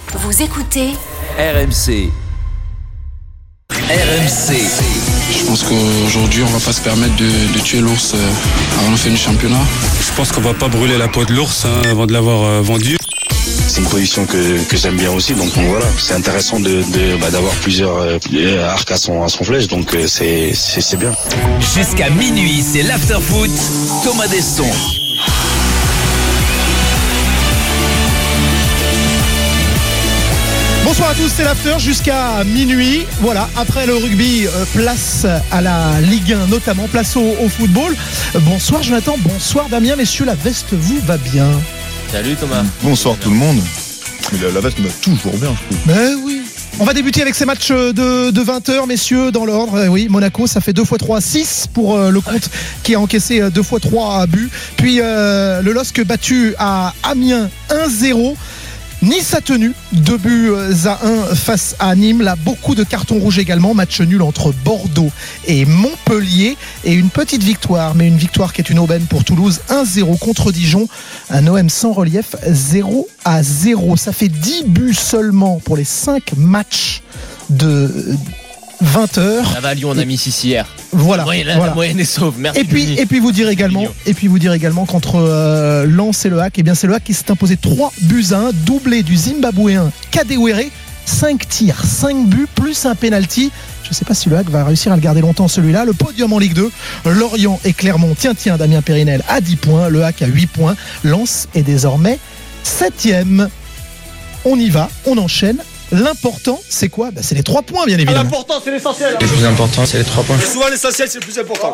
Vous écoutez RMC. Je pense qu'aujourd'hui, on va pas se permettre de tuer l'ours avant la fin du championnat. Je pense qu'on va pas brûler la peau de l'ours avant de l'avoir vendu. C'est une position que j'aime bien aussi, donc voilà, c'est intéressant d'avoir plusieurs arcs à son flèche, donc c'est bien. Jusqu'à minuit, c'est l'after-foot. Thomas Desson. Bonsoir à tous, c'est l'after jusqu'à minuit. Voilà, après le rugby, place à la Ligue 1, notamment place au football. Bonsoir Jonathan, bonsoir Damien, messieurs, la veste vous va bien? Salut Thomas. Bonsoir tout le monde. Mais la veste me va toujours bien, je trouve. Ben oui. On va débuter avec ces matchs de 20h, messieurs, dans l'ordre. Oui, Monaco, ça fait 2x3, 6 pour le compte qui a encaissé 2x3 buts. Puis le LOSC battu à Amiens 1-0. Nice a tenu 2-1 face à Nîmes. Là, beaucoup de cartons rouges également. Match nul entre Bordeaux et Montpellier. Et une petite victoire, mais une victoire qui est une aubaine pour Toulouse. 1-0 contre Dijon. Un OM sans relief, 0-0. Ça fait 10 buts seulement pour les 5 matchs de 20h. Ça va, Lyon, on a mis 6 hier. Voilà. La moyenne est sauve. Merci. Et puis vous dire également qu'entre Lens et le HAC, eh bien c'est le HAC qui s'est imposé 3-1, doublé du Zimbabwéen Kadewere, 5 tirs, 5 buts plus un penalty. Je ne sais pas si le HAC va réussir à le garder longtemps celui-là. Le podium en Ligue 2, Lorient et Clermont. Tiens, Damien Périnel à 10 points, le HAC à 8 points. Lens est désormais 7e. On y va, on enchaîne. L'important, c'est quoi ? C'est les 3 points, bien évidemment. L'important, c'est l'essentiel. Le plus important, c'est les 3 points. Souvent, l'essentiel, c'est le plus important.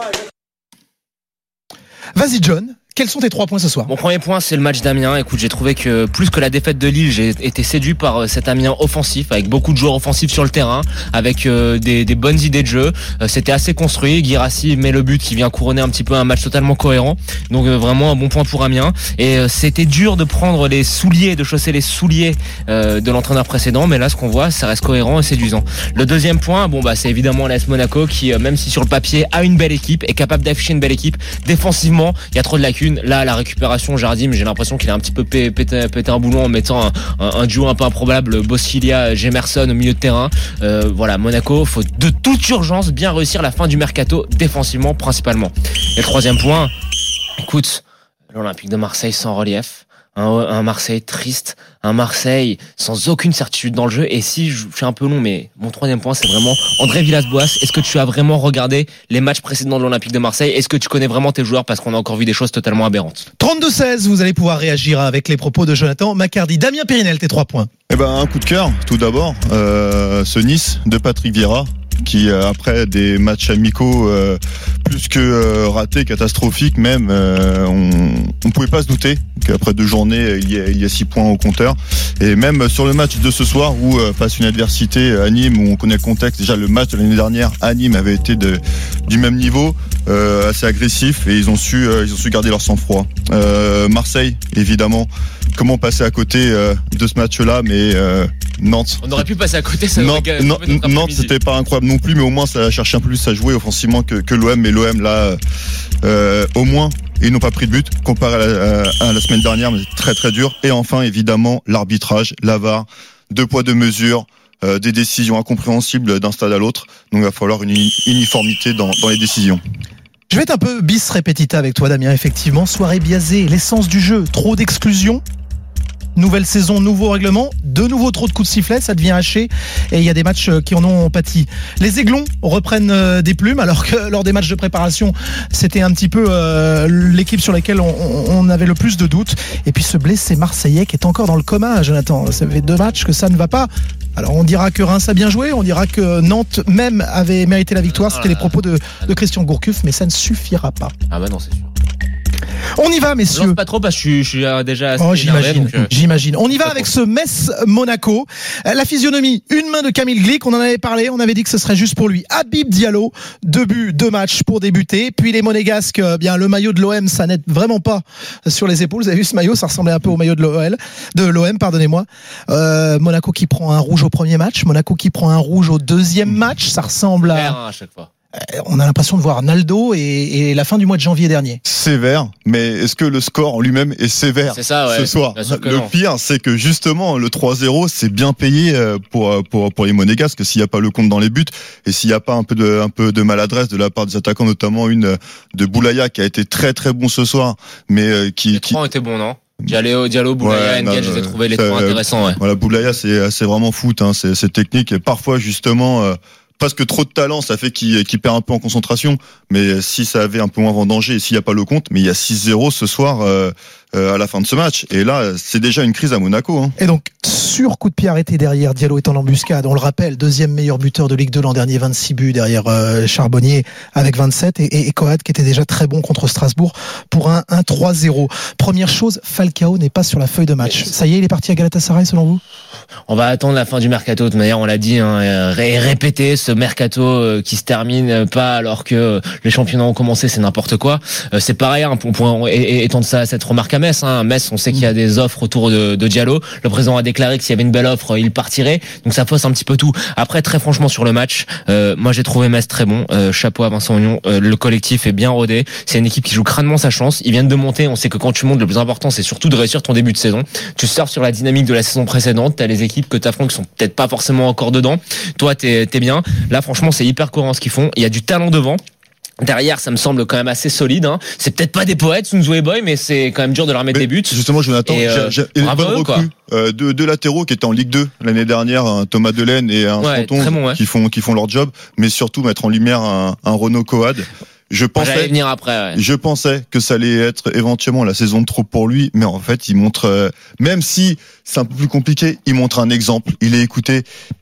Vas-y, John. Quels sont tes 3 points ce soir ? Mon premier point, c'est le match d'Amiens. Écoute, j'ai trouvé que plus que la défaite de Lille, j'ai été séduit par cet Amiens offensif, avec beaucoup de joueurs offensifs sur le terrain, avec des bonnes idées de jeu. C'était assez construit. Guirassy met le but qui vient couronner un petit peu un match totalement cohérent. Donc vraiment un bon point pour Amiens. Et c'était dur de prendre les souliers, de chausser les souliers de l'entraîneur précédent. Mais là, ce qu'on voit, ça reste cohérent et séduisant. Le deuxième point, c'est évidemment l'AS Monaco qui, même si sur le papier a une belle équipe, est capable d'afficher une belle équipe. Défensivement, il y a trop de lacunes. Là, la récupération, Jardim, j'ai l'impression qu'il a un petit peu pété un boulon en mettant un duo un peu improbable, Bosquilia-Gemerson au milieu de terrain. Voilà, Monaco, faut de toute urgence bien réussir la fin du mercato défensivement principalement. Et le troisième point, écoute, l'Olympique de Marseille sans relief. Un Marseille triste, un Marseille sans aucune certitude dans le jeu. Et si je suis un peu long, mais mon troisième point, c'est vraiment André Villas-Boas. Est-ce que tu as vraiment regardé les matchs précédents de l'Olympique de Marseille ? Est-ce que tu connais vraiment tes joueurs ? Parce qu'on a encore vu des choses totalement aberrantes. 32-16, vous allez pouvoir réagir avec les propos de Jonathan Maccardy. Damien Périnel, tes 3 points. Un coup de cœur, tout d'abord. Ce Nice de Patrick Vieira, qui après des matchs amicaux plus que ratés, catastrophiques même, on pouvait pas se douter qu'après 2 journées il y a 6 points au compteur. Et même sur le match de ce soir où face à une adversité à Nîmes, où on connaît le contexte, déjà le match de l'année dernière à Nîmes avait été du même niveau, assez agressif, et ils ont su garder leur sang-froid. Marseille, évidemment, comment passer à côté de ce match-là, mais Nantes. On aurait pu passer à côté, ça Nantes, c'était pas incroyable non plus, mais au moins ça cherche un peu plus à jouer offensivement que l'OM. Mais l'OM là, au moins, ils n'ont pas pris de but comparé à la semaine dernière, mais c'est très très dur. Et enfin, évidemment, l'arbitrage, la VAR, 2 poids 2 mesures, des décisions incompréhensibles d'un stade à l'autre. Donc il va falloir une uniformité dans les décisions. Je vais être un peu bis repetita avec toi, Damien. Effectivement, soirée biaisée, l'essence du jeu, trop d'exclusions. Nouvelle saison, nouveau règlement, de nouveau trop de coups de sifflet, ça devient haché et il y a des matchs qui en ont pâti. Les Aiglons reprennent des plumes alors que lors des matchs de préparation, c'était un petit peu l'équipe sur laquelle on avait le plus de doutes. Et puis ce blessé Marseillais qui est encore dans le coma, Jonathan. Ça fait 2 matchs que ça ne va pas. Alors on dira que Reims a bien joué, on dira que Nantes même avait mérité la victoire, c'était les propos de Christian Gourcuff, mais ça ne suffira pas. Ah bah non, c'est sûr. On y va, messieurs. Je lance pas trop parce que je suis déjà assez énervé, j'imagine. On y va avec ce Metz-Monaco. La physionomie, une main de Camille Glick. On en avait parlé, on avait dit que ce serait juste pour lui. Habib Diallo, 2 buts, 2 matchs pour débuter. Puis les Monégasques, le maillot de l'OM, ça n'aide vraiment pas sur les épaules. Vous avez vu ce maillot, ça ressemblait un peu au maillot de l'OM, pardonnez-moi. Monaco qui prend un rouge au premier match, Monaco qui prend un rouge au deuxième match. Ça ressemble à... à chaque fois. on a l'impression de voir Naldo et la fin du mois de janvier dernier. Sévère, mais est-ce que le score en lui-même est sévère ce soir? Le pire, c'est que justement le 3-0, c'est bien payé pour les Monégasques, s'il n'y a pas le compte dans les buts et s'il n'y a pas un peu de maladresse de la part des attaquants, notamment une de Boulaya qui a été très très bon ce soir, mais les trois ont été bons, non? Diallo, Boulaya, N'Gage, je les ai trouvés les trois intéressants. Ouais. Voilà, Boulaya, c'est vraiment foot, hein, c'est technique et parfois justement. Presque trop de talent, ça fait qu'il perd un peu en concentration. Mais si ça avait un peu moins vendangé et s'il n'y a pas le compte, mais il y a 6-0 ce soir à la fin de ce match. Et là, c'est déjà une crise à Monaco. Hein. Et donc, sur coup de pied arrêté derrière, Diallo est en embuscade. On le rappelle, deuxième meilleur buteur de Ligue 2 l'an dernier, 26 buts derrière Charbonnier avec 27 et Coad qui était déjà très bon contre Strasbourg pour un 3-0. Première chose, Falcao n'est pas sur la feuille de match. Ça y est, il est parti à Galatasaray selon vous? On va attendre la fin du mercato. De toute manière, on l'a dit, répéter ce mercato qui se termine pas alors que les championnats ont commencé, c'est n'importe quoi. C'est pareil, hein, on pourrait étendre ça à cette remarque à Metz. Hein. Metz, on sait qu'il y a des offres autour de Diallo. Le président a déclaré que s'il y avait une belle offre, il partirait. Donc ça fausse un petit peu tout. Après, très franchement, sur le match, moi j'ai trouvé Metz très bon. Chapeau à Vincent Ognon. Le collectif est bien rodé. C'est une équipe qui joue crânement sa chance. Ils viennent de monter. On sait que quand tu montes, le plus important, c'est surtout de réussir ton début de saison. Tu sors sur la dynamique de la saison précédente. T'as les équipes que t'affrontes qui sont peut-être pas forcément encore dedans. Toi, t'es bien. Là, franchement, c'est hyper cohérent ce qu'ils font. Il y a du talent devant. Derrière, ça me semble quand même assez solide. Hein. C'est peut-être pas des poètes, Sunzo et Boy, mais c'est quand même dur de leur mettre des buts. Justement, Jonathan, j'ai une bonne recrue. Deux latéraux qui étaient en Ligue 2 l'année dernière, un Thomas Delaine et un Santon qui font leur job, mais surtout mettre en lumière un Renaud Coad. Je pensais que ça allait être éventuellement la saison de trop pour lui, mais en fait, il montre, même si c'est un peu plus compliqué, il montre un exemple. Il est écouté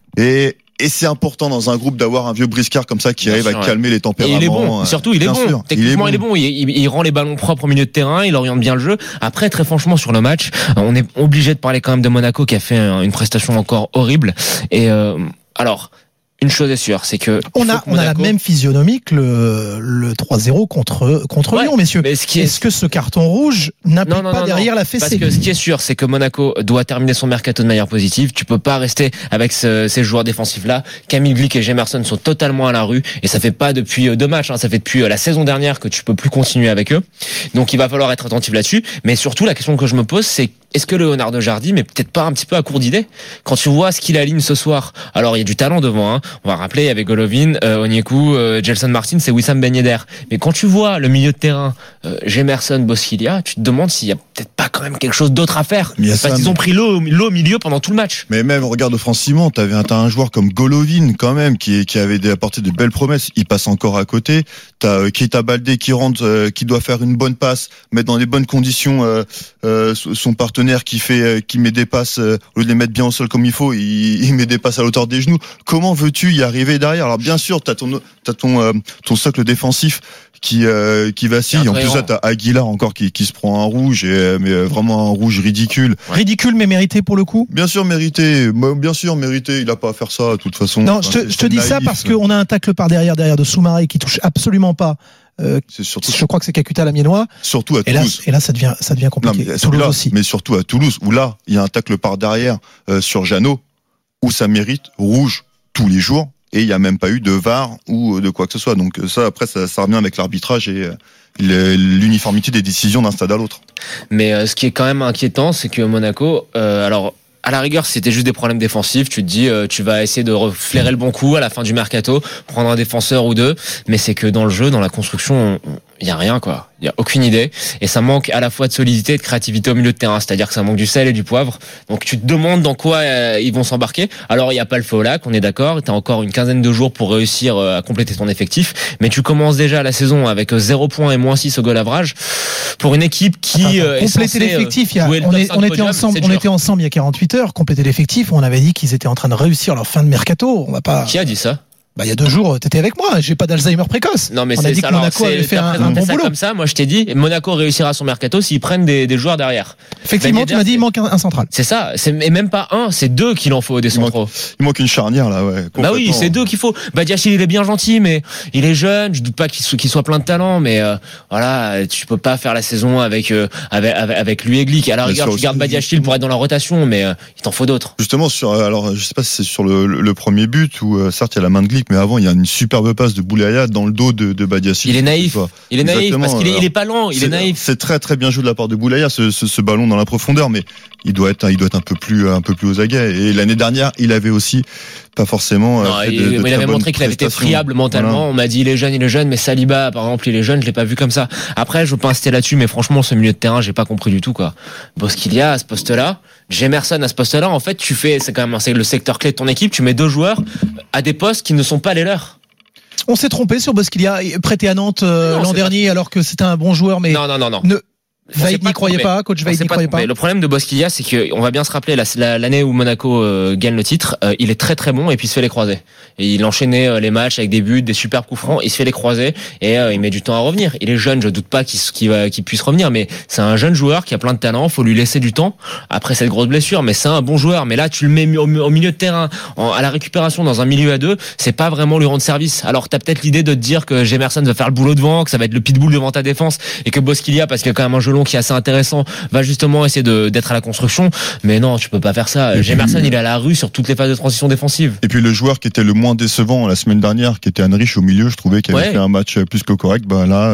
et c'est important dans un groupe d'avoir un vieux briscard comme ça qui arrive à calmer les tempéraments. Et il est bon. Surtout, il est bon. Techniquement, il est bon. Il rend les ballons propres au milieu de terrain. Il oriente bien le jeu. Après, très franchement, sur le match, on est obligé de parler quand même de Monaco qui a fait une prestation encore horrible. Et alors. Une chose est sûre, c'est que on a la même physionomie que le 3-0 contre Lyon, messieurs. Est-ce que ce carton rouge n'applique pas derrière la fessée? Parce que ce qui est sûr, c'est que Monaco doit terminer son mercato de manière positive. Tu peux pas rester avec ces joueurs défensifs-là. Camille Glick et Gemerson sont totalement à la rue et ça fait pas depuis 2 matchs. Hein, ça fait depuis la saison dernière que tu peux plus continuer avec eux. Donc il va falloir être attentif là-dessus. Mais surtout, la question que je me pose, c'est est-ce que Leonardo Jardim est peut-être pas un petit peu à court d'idées quand tu vois ce qu'il aligne ce soir? Alors il y a du talent devant. Hein. On va rappeler, il y avait Golovin, Onyekuru, Gelson Martin, c'est Wissam Ben Yedder. Mais quand tu vois le milieu de terrain, Gemerson, Bosquilia, tu te demandes s'il y a peut-être pas quand même quelque chose d'autre à faire. Parce qu'ils ont pris l'eau au milieu pendant tout le match. Mais même, regarde offensivement, t'as un joueur comme Golovin quand même qui avait apporté de belles promesses. Il passe encore à côté. T'as Keita Baldé qui rentre, qui doit faire une bonne passe, mettre dans les bonnes conditions son partenaire qui met des passes au lieu de les mettre bien au sol comme il faut, il met des passes à l'auteur des genoux. Comment veux-tu y arriver derrière? Alors bien sûr, t'as ton socle défensif qui vacille. En plus, là, t'as Aguilar encore qui se prend un rouge, mais vraiment un rouge ridicule. Ridicule, mais mérité pour le coup. Bien sûr mérité. Il a pas à faire ça de toute façon. Non, je te dis ça parce qu'on a un tacle par derrière de Soumaré qui touche absolument pas. Je crois que c'est Kakuta l'Amiénois. Surtout à Toulouse. Et là, ça devient compliqué. Toulouse aussi. Mais surtout à Toulouse, où là, il y a un tacle par derrière sur Jeannot, où ça mérite rouge tous les jours, et il n'y a même pas eu de VAR ou de quoi que ce soit. Donc ça, après, ça revient avec l'arbitrage et l'uniformité des décisions d'un stade à l'autre. Mais ce qui est quand même inquiétant, c'est que Monaco, à la rigueur, si c'était juste des problèmes défensifs, tu te dis, tu vas essayer de flairer le bon coup à la fin du mercato, prendre un défenseur ou deux, mais c'est que dans le jeu, dans la construction, il y a rien, quoi. Il y a aucune idée. Et ça manque à la fois de solidité et de créativité au milieu de terrain. C'est-à-dire que ça manque du sel et du poivre. Donc tu te demandes dans quoi ils vont s'embarquer. Alors il n'y a pas le feu au lac, on est d'accord. T'as encore une quinzaine de jours pour réussir à compléter ton effectif. Mais tu commences déjà la saison avec 0 points et -6 au goal average. Pour une équipe qui est compléter l'effectif, on était ensemble il y a 48 heures. Compléter l'effectif, on avait dit qu'ils étaient en train de réussir leur fin de mercato. On va pas. Qui a dit ça? Il y a 2 jours, t'étais avec moi. J'ai pas d'Alzheimer précoce. Non, mais on a dit que Monaco avait fait un bon boulot. Comme ça, moi je t'ai dit, Monaco réussira son mercato s'ils prennent des joueurs derrière. Effectivement, tu m'as dit il manque un central. C'est ça. Et même pas un, c'est 2 qu'il en faut des centraux. Il manque une charnière là, ouais. Bah oui, c'est 2 qu'il faut. Badiachil, il est bien gentil, mais il est jeune. Je doute pas qu'il soit plein de talent, mais voilà, tu peux pas faire la saison avec lui et Glick. À la rigueur, tu gardes Badiachil pour être dans la rotation, mais il t'en faut d'autres. Justement alors je sais pas si c'est sur le premier but où certes il y a la main de Glick. catastrophique, mais avant il y a une superbe passe de Boulaya dans le dos de Badiashile. Il est naïf. Il est naïf parce qu'il est pas lent. Il est naïf. C'est très très bien joué de la part de Boulaya ce ballon dans la profondeur, mais il doit être un peu plus aux aguets. Et l'année dernière, il avait aussi pas forcément. Il avait montré qu'il avait été friable mentalement. Voilà. On m'a dit il est jeune, mais Saliba par exemple il est jeune, je l'ai pas vu comme ça. Après je veux pas insister là-dessus, mais franchement ce milieu de terrain j'ai pas compris du tout quoi. Bosquilla à ce poste-là, Jemerson à ce poste-là, en fait c'est le secteur clé de ton équipe. Tu mets 2 joueurs à des postes qui ne sont pas les leurs. On s'est trompé sur Bosquilla, prêté à Nantes l'an dernier alors que c'était un bon joueur, mais non. Veil n'y croyait pas, coach Veil n'y croyait pas. Le problème de Bosquilla, c'est qu'on va bien se rappeler l'année où Monaco gagne le titre, il est très très bon et puis il se fait les croisés. Et il enchaînait les matchs avec des buts, des superbes coups francs, il se fait les croisés et il met du temps à revenir. Il est jeune, je doute pas qu'il puisse revenir, mais c'est un jeune joueur qui a plein de talent, faut lui laisser du temps après cette grosse blessure, mais c'est un bon joueur. Mais là, tu le mets au milieu de terrain, à la récupération dans un milieu à 2, c'est pas vraiment lui rendre service. Alors t'as peut-être l'idée de te dire que Jemerson va faire le boulot devant, que ça va être le pitbull devant ta défense et que Bosquilla, parce qu'il y a quand même un jeu long qui est assez intéressant, va justement essayer d'être à la construction, mais non, tu peux pas faire ça. Jemerson, il est à la rue sur toutes les phases de transition défensive. Et puis le joueur qui était le moins décevant la semaine dernière, qui était Henrich au milieu, je trouvais qu'il avait fait un match plus que correct.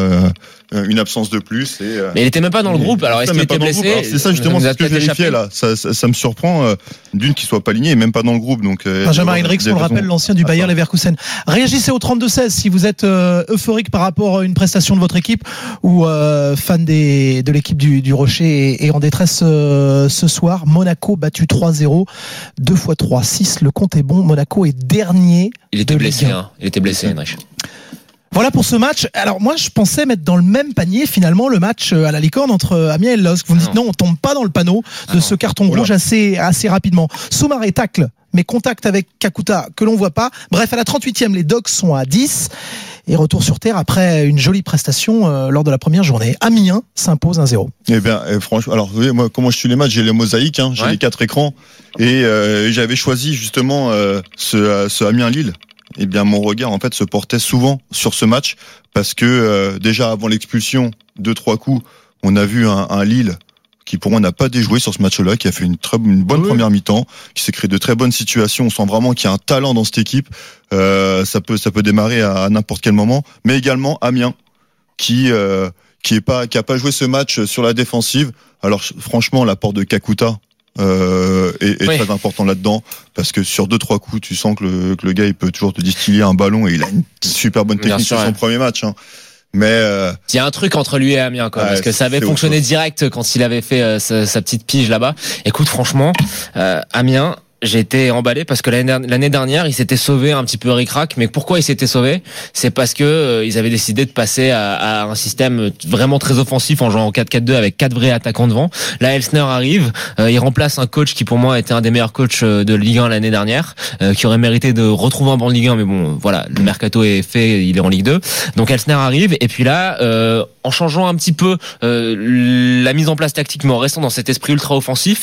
Une absence de plus. Mais il était même pas dans le groupe. Alors est-ce qu'il était blessé? C'est ça justement, c'est ce que je vérifiais là. Ça me surprend d'une qu'il soit pas aligné et même pas dans le groupe. Donc Benjamin Henrichs, on le rappelle, l'ancien du Bayer Leverkusen. Réagissez au 32-16 si vous êtes euphorique par rapport à une prestation de votre équipe ou fan de l'équipe du Rocher et en détresse ce soir. Monaco battu 3-0, 2 x 3, 6. Le compte est bon. Monaco est dernier. Il était blessé, Henrich. Voilà pour ce match. Alors moi je pensais mettre dans le même panier finalement le match à la licorne entre Amiens et le LOSC. Vous me dites non, on tombe pas dans le panneau de ce carton rouge assez rapidement. Soumaré tacle, mais contact avec Kakuta que l'on voit pas. Bref, à la 38e, les Dogs sont à 10 et retour sur terre après une jolie prestation lors de la première journée. Amiens s'impose 1-0. Eh bien, franchement, alors vous voyez, moi comment je suis les matchs, j'ai les mosaïques, j'ai les 4 écrans et j'avais choisi justement ce Amiens-Lille. Eh bien, mon regard en fait se portait souvent sur ce match parce que déjà avant l'expulsion, 2-3 coups, on a vu un Lille qui pour moi n'a pas déjoué sur ce match-là, qui a fait une bonne première mi-temps, qui s'est créé de très bonnes situations. On sent vraiment qu'il y a un talent dans cette équipe. Ça peut démarrer à n'importe quel moment, mais également Amiens qui a pas joué ce match sur la défensive. Alors franchement, l'apport de Kakuta est très important là-dedans parce que sur 2-3 coups tu sens que le gars il peut toujours te distiller un ballon et il a une super bonne technique sur son premier match mais il y a un truc entre lui et Amiens parce que ça avait fonctionné direct quand il avait fait sa petite pige là-bas. Écoute, franchement, Amiens, j'ai été emballé parce que l'année dernière, il s'était sauvé un petit peu ric-rac. Mais pourquoi il s'était sauvé? C'est parce que ils avaient décidé de passer à un système vraiment très offensif en jouant en 4-4-2 avec 4 vrais attaquants devant. Là, Elsner arrive, il remplace un coach qui pour moi était un des meilleurs coachs de Ligue 1 l'année dernière, qui aurait mérité de retrouver un banc de Ligue 1. Mais bon, voilà, le mercato est fait, il est en Ligue 2. Donc Elsner arrive et puis là, en changeant un petit peu la mise en place tactique, mais en restant dans cet esprit ultra offensif.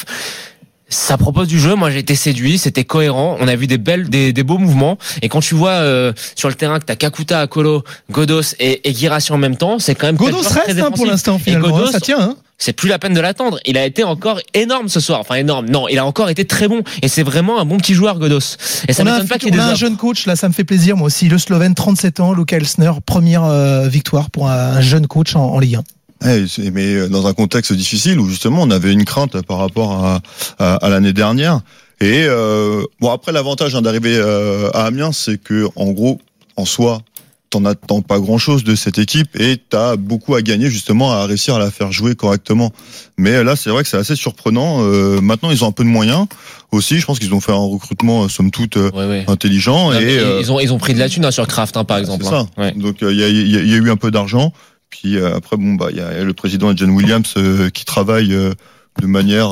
Ça propose du jeu, moi j'ai été séduit, c'était cohérent, on a vu des beaux mouvements et quand tu vois sur le terrain que t'as Kakuta, Akolo, Godos et Guirassy en même temps, c'est quand même Godos reste pour l'instant finalement, Godos, ça tient c'est plus la peine de l'attendre. Il a été encore énorme ce soir. Enfin énorme. Non, il a encore été très bon et c'est vraiment un bon petit joueur Godos. Et ça m'étonne pas qu'il y ait un jeune coach là, ça me fait plaisir moi aussi, le Slovène 37 ans, Luka Elsner, première victoire pour un jeune coach en Ligue 1. Mais dans un contexte difficile où justement on avait une crainte par rapport à l'année dernière et après l'avantage d'arriver à Amiens, c'est que en gros en soi t'en attends pas grand chose de cette équipe et t'as beaucoup à gagner justement à réussir à la faire jouer correctement. Mais là c'est vrai que c'est assez surprenant. Maintenant ils ont un peu de moyens aussi. Je pense qu'ils ont fait un recrutement somme toute intelligent. Non, et ils ont pris de la thune sur Kraft par exemple. C'est ça. Ouais. Donc il y a eu un peu d'argent. Puis après il y a le président John Williams qui travaille de manière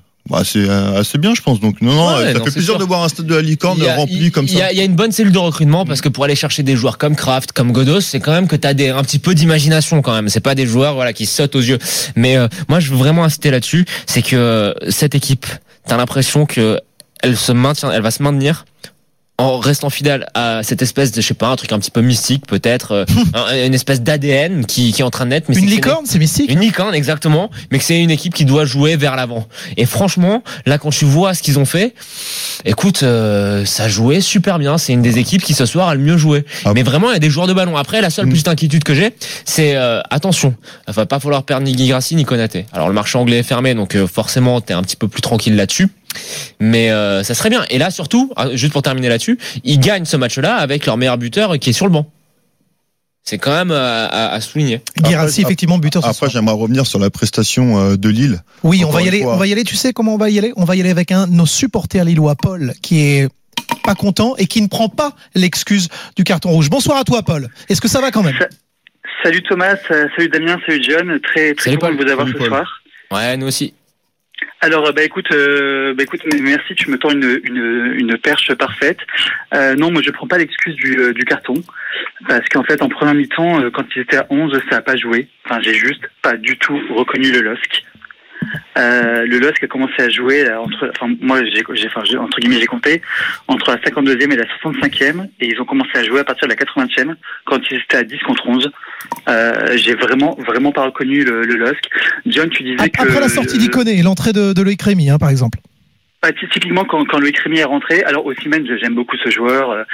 assez bien, je pense. Donc ça fait plaisir sûr de voir un stade de la Licorne rempli comme ça. Il y a une bonne cellule de recrutement parce que pour aller chercher des joueurs comme Kraft, comme Godos, c'est quand même que t'as un petit peu d'imagination quand même. C'est pas des joueurs qui sautent aux yeux. Mais moi je veux vraiment insister là-dessus, c'est que cette équipe, t'as l'impression que elle va se maintenir en restant fidèle à cette espèce de, je sais pas, un truc un petit peu mystique peut-être, une espèce d'ADN qui est en train de naître. Mais une licorne, c'est mystique. Une licorne, exactement, mais que c'est une équipe qui doit jouer vers l'avant. Et franchement, là, quand tu vois ce qu'ils ont fait, écoute, ça jouait super bien. C'est une des équipes qui ce soir a le mieux joué. Mais vraiment, il y a des joueurs de ballon. Après, la seule petite inquiétude que j'ai, c'est attention, il va pas falloir perdre ni Guirassy ni Konaté. Alors le marché anglais est fermé, donc forcément, t'es un petit peu plus tranquille là-dessus. Mais ça serait bien. Et là, surtout, juste pour terminer là-dessus, ils gagnent ce match-là avec leur meilleur buteur qui est sur le banc. C'est quand même à souligner. Guirassy, effectivement, buteur ce soir. Après, j'aimerais revenir sur la prestation de Lille. Oui, on va y aller. Tu sais comment on va y aller ? On va y aller avec un de nos supporters lillois, Paul, qui est pas content et qui ne prend pas l'excuse du carton rouge. Bonsoir à toi, Paul. Est-ce que ça va quand même ? Salut Thomas, salut Damien, salut John. Très content de vous avoir ce soir. Ouais, nous aussi. Alors, écoute, merci, tu me tends une perche parfaite. Non, moi je prends pas l'excuse du carton, parce qu'en fait, en première mi-temps, quand ils étaient à 11, ça a pas joué. Enfin, j'ai juste pas du tout reconnu le LOSC. Le LOSC a commencé à jouer moi entre guillemets j'ai compté entre la 52e et la 65e, et ils ont commencé à jouer à partir de la 80e quand ils étaient à 10 contre 11. J'ai vraiment pas reconnu le LOSC. John, tu disais après la sortie d'Ikoné et l'entrée de Loïc Rémy, par exemple. Typiquement quand Loïc Rémy est rentré, alors Osimhen, j'aime beaucoup ce joueur.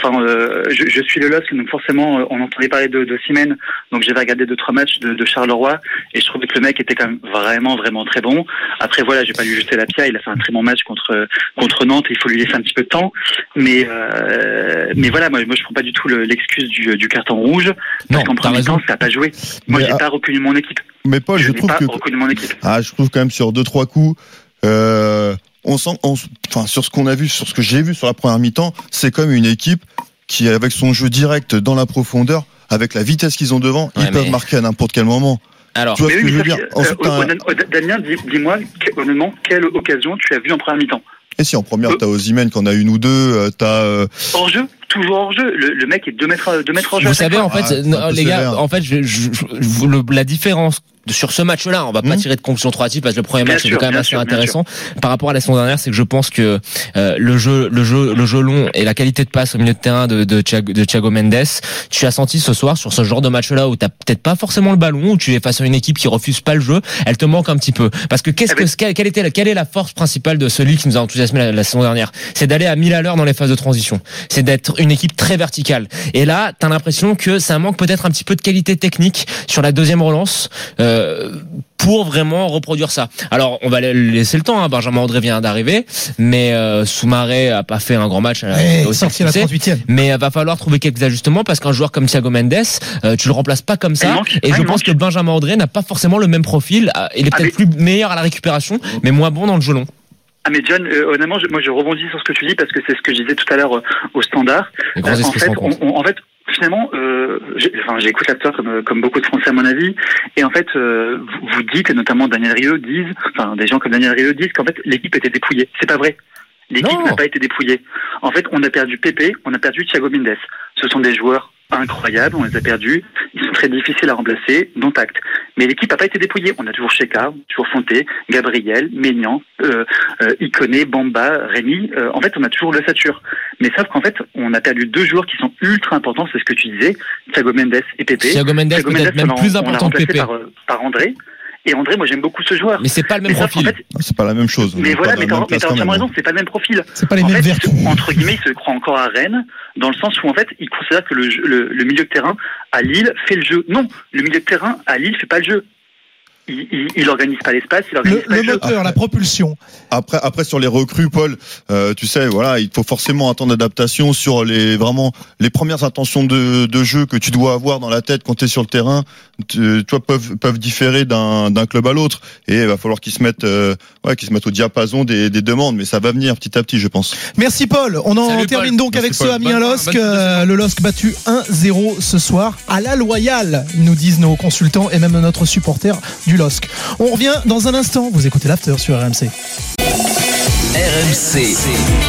Je suis le LOSC, donc forcément on entendait parler d'Osimhen, donc j'avais regardé 2-3 matchs de Charleroi et je trouvais que le mec était quand même vraiment très bon. Après voilà, j'ai pas lui jeter la pierre, il a fait un très bon match contre Nantes, il faut lui laisser un petit peu de temps. Mais voilà, moi je prends pas du tout l'excuse du carton rouge, parce qu'en premier temps ça a pas joué. Moi j'ai pas reconnu mon équipe. Mais Paul, je trouve reconnu mon équipe. Je trouve quand même sur 2-3 coups. On sent, sur ce qu'on a vu, sur ce que j'ai vu sur la première mi-temps, c'est comme une équipe qui, avec son jeu direct dans la profondeur, avec la vitesse qu'ils ont devant, ils peuvent marquer à n'importe quel moment. Alors, tu vois ce que je veux dire. Damien, dis-moi, honnêtement, quelle occasion tu as vu en première mi-temps ? Et si en première, t'as Osimhen qui en a une ou deux, t'as... Hors jeu, toujours hors jeu. Le mec est 2 mètres hors jeu. Vous savez, en fait, les gars, en fait, la différence sur ce match-là, on va pas tirer de conclusion trop hâtive parce que le premier match était quand même assez intéressant. Par rapport à la saison dernière, c'est que je pense que le jeu long et la qualité de passe au milieu de terrain de Thiago Mendes, tu as senti ce soir sur ce genre de match-là où t'as peut-être pas forcément le ballon, où tu es face à une équipe qui refuse pas le jeu, elle te manque un petit peu. Parce que quelle est la force principale de celui qui nous a enthousiasmé la saison dernière ? C'est d'aller à 1000 à l'heure dans les phases de transition. C'est d'être une équipe très verticale. Et là, t'as l'impression que ça manque peut-être un petit peu de qualité technique sur la deuxième relance. Pour vraiment reproduire ça. Alors, on va laisser le temps. Benjamin André vient d'arriver, mais Soumaré a pas fait un grand match. Sorti à la 38e. Mais il va falloir trouver quelques ajustements parce qu'un joueur comme Thiago Mendes, tu le remplaces pas comme ça. Et je pense que Benjamin André n'a pas forcément le même profil. Il est peut-être plus meilleur à la récupération, mais moins bon dans le jeu long. Mais John, honnêtement, moi je rebondis sur ce que tu dis parce que c'est ce que je disais tout à l'heure au standard. En fait, finalement, j'écoute l'after comme beaucoup de Français à mon avis, et en fait, vous dites, et notamment Daniel Rieu des gens comme Daniel Rieu disent qu'en fait l'équipe était dépouillée. C'est pas vrai. L'équipe n'a pas été dépouillée. En fait, on a perdu Pépé, on a perdu Thiago Mendes. Ce sont des joueurs incroyables, on les a perdus. Ils sont très difficiles à remplacer, dont acte. Mais l'équipe n'a pas été dépouillée. On a toujours Cheka, toujours Fonté, Gabriel, Maignan, Ikoné, Bamba, Rémy. En fait, on a toujours l'ossature. Mais sauf qu'en fait, on a perdu 2 joueurs qui sont ultra importants, c'est ce que tu disais, Thiago Mendes et Pépé. Thiago Mendes peut-être même plus important que Pépé. Par André. Et André, moi j'aime beaucoup ce joueur. Mais c'est pas le même profil. En fait, c'est pas la même chose. Mais voilà, mais t'as entièrement raison, c'est pas le même profil. C'est pas les mêmes vertus. Entre guillemets, il se croit encore à Rennes, dans le sens où en fait, il considère que le milieu de terrain à Lille fait le jeu. Non, le milieu de terrain à Lille fait pas le jeu. Il organise pas l'espace, il organise pas le jeu. moteur, la propulsion. Après sur les recrues, Paul, tu sais, voilà, il faut forcément un temps d'adaptation sur les premières intentions de jeu que tu dois avoir dans la tête quand tu es sur le terrain. Peuvent différer d'un club à l'autre, et il va falloir qu'ils se mettent au diapason des demandes, mais ça va venir petit à petit, je pense. Merci Paul. On termine donc avec ce Amiens LOSC. Le LOSC battu 1-0 ce soir à la loyale, nous disent nos consultants et même notre supporter du LOSC. On revient dans un instant. Vous écoutez l'After sur RMC. RMC.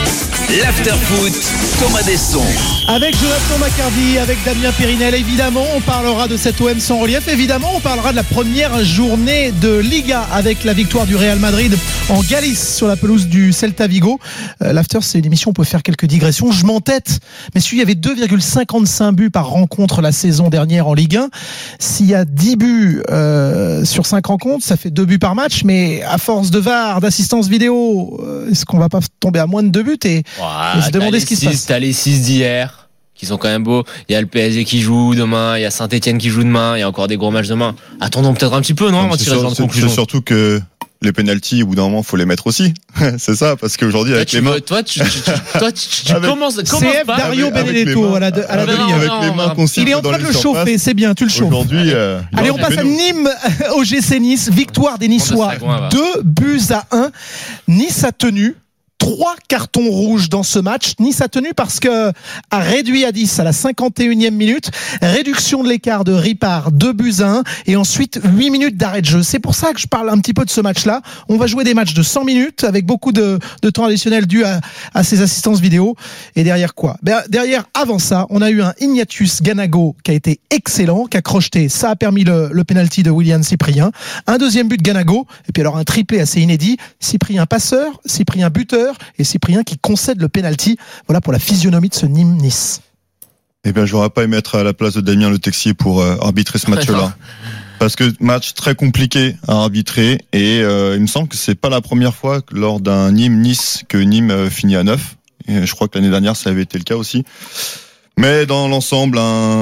l'after-foot, Thomas Desson. Avec Jonathan Maccardy, avec Damien Périnel, évidemment, on parlera de cet OM sans relief. Évidemment, on parlera de la première journée de Liga avec la victoire du Real Madrid en Galice sur la pelouse du Celta Vigo. L'after, c'est une émission, on peut faire quelques digressions. Je m'entête, messieurs, il y avait 2,55 buts par rencontre la saison dernière en Ligue 1. S'il y a 10 buts sur 5 rencontres, ça fait 2 buts par match, mais à force de VAR, d'assistance vidéo, est-ce qu'on va pas tomber à moins de 2 buts et se demander ce qui se passe? T'as les 6 d'hier qui sont quand même beaux. Il y a le PSG qui joue demain, il y a Saint-Etienne qui joue demain, il y a encore des gros matchs demain. Attendons peut-être un petit peu, non? C'est surtout que les pénaltys, au bout d'un moment, faut les mettre aussi. C'est ça, parce qu'aujourd'hui, avec les mains. Toi, tu commences CF pas. Dario Benedetto à la demi. Avec les mains qu'on Il est en train de le chauffer, c'est bien, tu le chauffes. Aujourd'hui, allez, on passe à Nîmes au GC Nice. Victoire des Niçois. 2-1. Nice a tenu 3 cartons rouges dans ce match. Nice a tenu parce que a réduit à 10 à la 51e minute. Réduction de l'écart de Ripard, 2-1 et ensuite 8 minutes d'arrêt de jeu. C'est pour ça que je parle un petit peu de ce match-là. On va jouer des matchs de 100 minutes avec beaucoup de temps additionnel dû à ces assistances vidéo. Et derrière quoi? Derrière, avant ça, on a eu un Ignatius Ganago qui a été excellent, qui a crocheté. Ça a permis le penalty de William Cyprien. Un deuxième but de Ganago. Et puis alors un triplé assez inédit. Cyprien passeur, Cyprien buteur et Cyprien qui concède le penalty. Voilà pour la physionomie de ce Nîmes-Nice. Eh bien, j'aurais pas aimé être à la place de Damien Le Texier pour arbitrer ce match-là. Parce que match très compliqué à arbitrer et il me semble que c'est pas la première fois que lors d'un Nîmes-Nice que Nîmes finit à 9. Et je crois que l'année dernière ça avait été le cas aussi. Mais dans l'ensemble,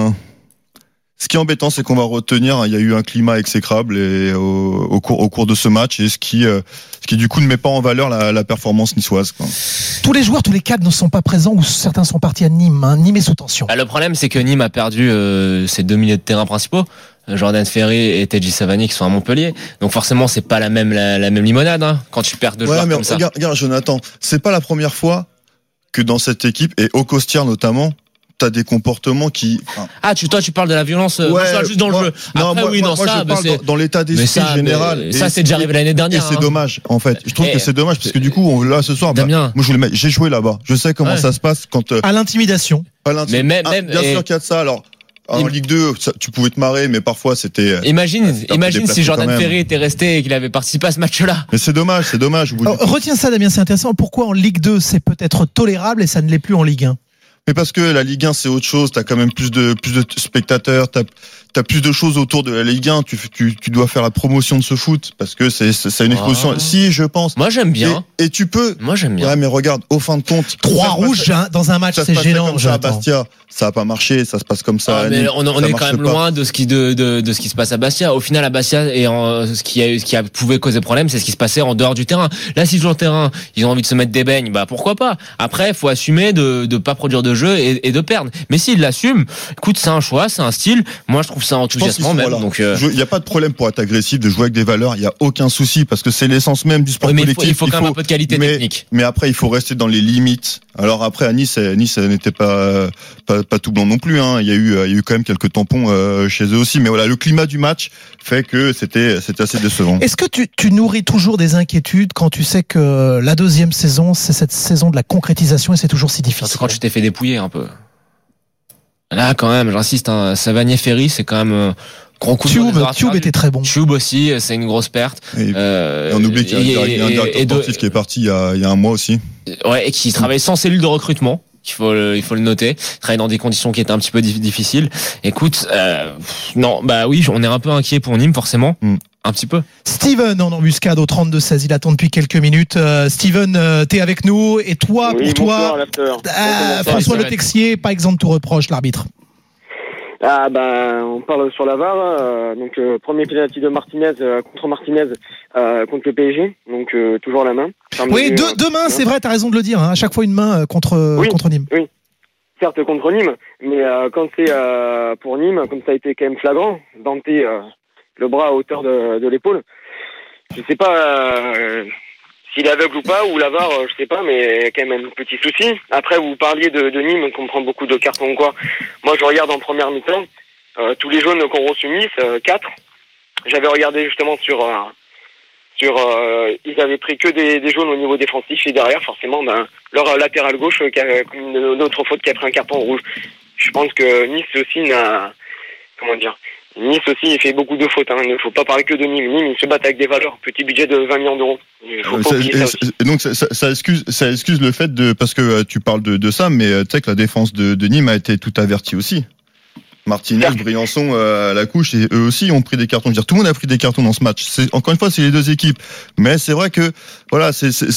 ce qui est embêtant, c'est qu'on va retenir, il y a eu un climat exécrable et au cours de ce match, et ce qui du coup ne met pas en valeur la performance niçoise, quoi. Tous les joueurs, tous les cadres ne sont pas présents ou certains sont partis à Nîmes. Nîmes est sous tension. Le problème, c'est que Nîmes a perdu ses 2 milieux de terrain principaux, Jordan Ferry et Tedji Savani, qui sont à Montpellier. Donc forcément, c'est pas la même limonade, hein, quand tu perds 2 joueurs comme ça. Regarde, Jonathan, c'est pas la première fois que dans cette équipe, et au Costière notamment, t'as des comportements qui. Toi, tu parles de la violence. Moi, je parle juste dans le jeu. Après, je parle dans l'état d'esprit général. Ça, c'est déjà arrivé l'année dernière. Et c'est dommage, en fait. Je trouve que c'est dommage parce que du coup, là, ce soir, moi, j'ai joué là-bas. Je sais comment ça se passe quand. À l'intimidation. Mais même. Bien sûr qu'il y a de ça. Alors. En Ligue 2, tu pouvais te marrer, mais parfois c'était. Imagine si Jordan Ferry était resté et qu'il avait participé à ce match-là. Mais c'est dommage. Retiens ça, Damien, c'est intéressant. Pourquoi en Ligue 2 c'est peut-être tolérable et ça ne l'est plus en Ligue 1? Mais parce que la Ligue 1 c'est autre chose, t'as quand même plus de spectateurs, t'as plus de choses autour de la Ligue 1, tu dois faire la promotion de ce foot parce que c'est une exposition. Si, je pense. Moi j'aime bien. Et tu peux. Moi j'aime bien. Ouais, mais regarde, au fin de compte, 3 rouges dans un match, c'est gênant. Comme ça à Bastia, ça a pas marché, ça se passe comme ça. Mais on est quand même loin de ce qui se passe à Bastia. Au final, à Bastia, ce qui a pouvait causer problème, c'est ce qui se passait en dehors du terrain. Là, si sur le terrain, ils ont envie de se mettre des beignes, pourquoi pas. Après, il faut assumer de pas produire de jeu et de perdre. Mais s'ils l'assument, écoute, c'est un choix, c'est un style. Moi, je trouve ça enthousiasmant même. Voilà. Donc, il y a pas de problème pour être agressif, de jouer avec des valeurs. Il y a aucun souci parce que c'est l'essence même du sport collectif. Il faut quand même un peu de qualité technique. Mais après, il faut rester dans les limites. Alors après, à Nice n'était pas tout blanc non plus. Il y a eu quand même quelques tampons chez eux aussi. Mais voilà, le climat du match fait que c'était assez décevant. Est-ce que tu nourris toujours des inquiétudes quand tu sais que la deuxième saison, c'est cette saison de la concrétisation et c'est toujours si difficile? Quand tu t'es fait dépouiller un peu. Là, quand même, j'insiste, Savanier Ferry, c'est quand même grand coup de Tube était très bon. Tube aussi, c'est une grosse perte. Et on oublie qu'il y a un directeur sportif qui est parti il y a un mois aussi. Ouais, et qui travaille sans cellule de recrutement. Il faut le noter. Travaille dans des conditions qui étaient un petit peu difficiles. Écoute, oui, on est un peu inquiet pour Nîmes, forcément. Un petit peu. Steven en embuscade au 32-16, il attend depuis quelques minutes. Steven, t'es avec nous et toi, oui, pour toi, François Le Texier, pas exempt de tout reproche, l'arbitre. On parle sur la VAR. Donc premier penalty de Martinez contre Martinez contre le PSG. Donc toujours la main. Oui, deux mains, c'est vrai, t'as raison de le dire. À chaque fois une main contre Nîmes. Oui, certes contre Nîmes, mais quand c'est pour Nîmes, comme ça a été quand même flagrant, denté le bras à hauteur de l'épaule. Je sais pas s'il est aveugle ou pas, ou la VAR, je sais pas, mais quand même un petit souci. Après, vous parliez de Nîmes, qu'on prend beaucoup de cartons ou quoi. Moi, je regarde en première mi-temps, tous les jaunes qu'on reçu Nice, 4. J'avais regardé justement sur Ils avaient pris que des jaunes au niveau défensif et derrière, forcément, leur latéral gauche qui a une autre faute qui a pris un carton rouge. Je pense que Nice aussi Nice aussi fait beaucoup de fautes. Il ne faut pas parler que de Nîmes. Nîmes, ils se battent avec des valeurs. Petit budget de 20 millions d'euros. Il faut pas oublier ça aussi. Et donc ça excuse le fait parce que tu parles de ça, mais tu sais que la défense de Nîmes a été tout avertie aussi. Martinez, Briançon à la couche, et eux aussi ont pris des cartons. Je veux dire, tout le monde a pris des cartons dans ce match. Encore une fois, c'est les deux équipes. Mais c'est vrai que voilà,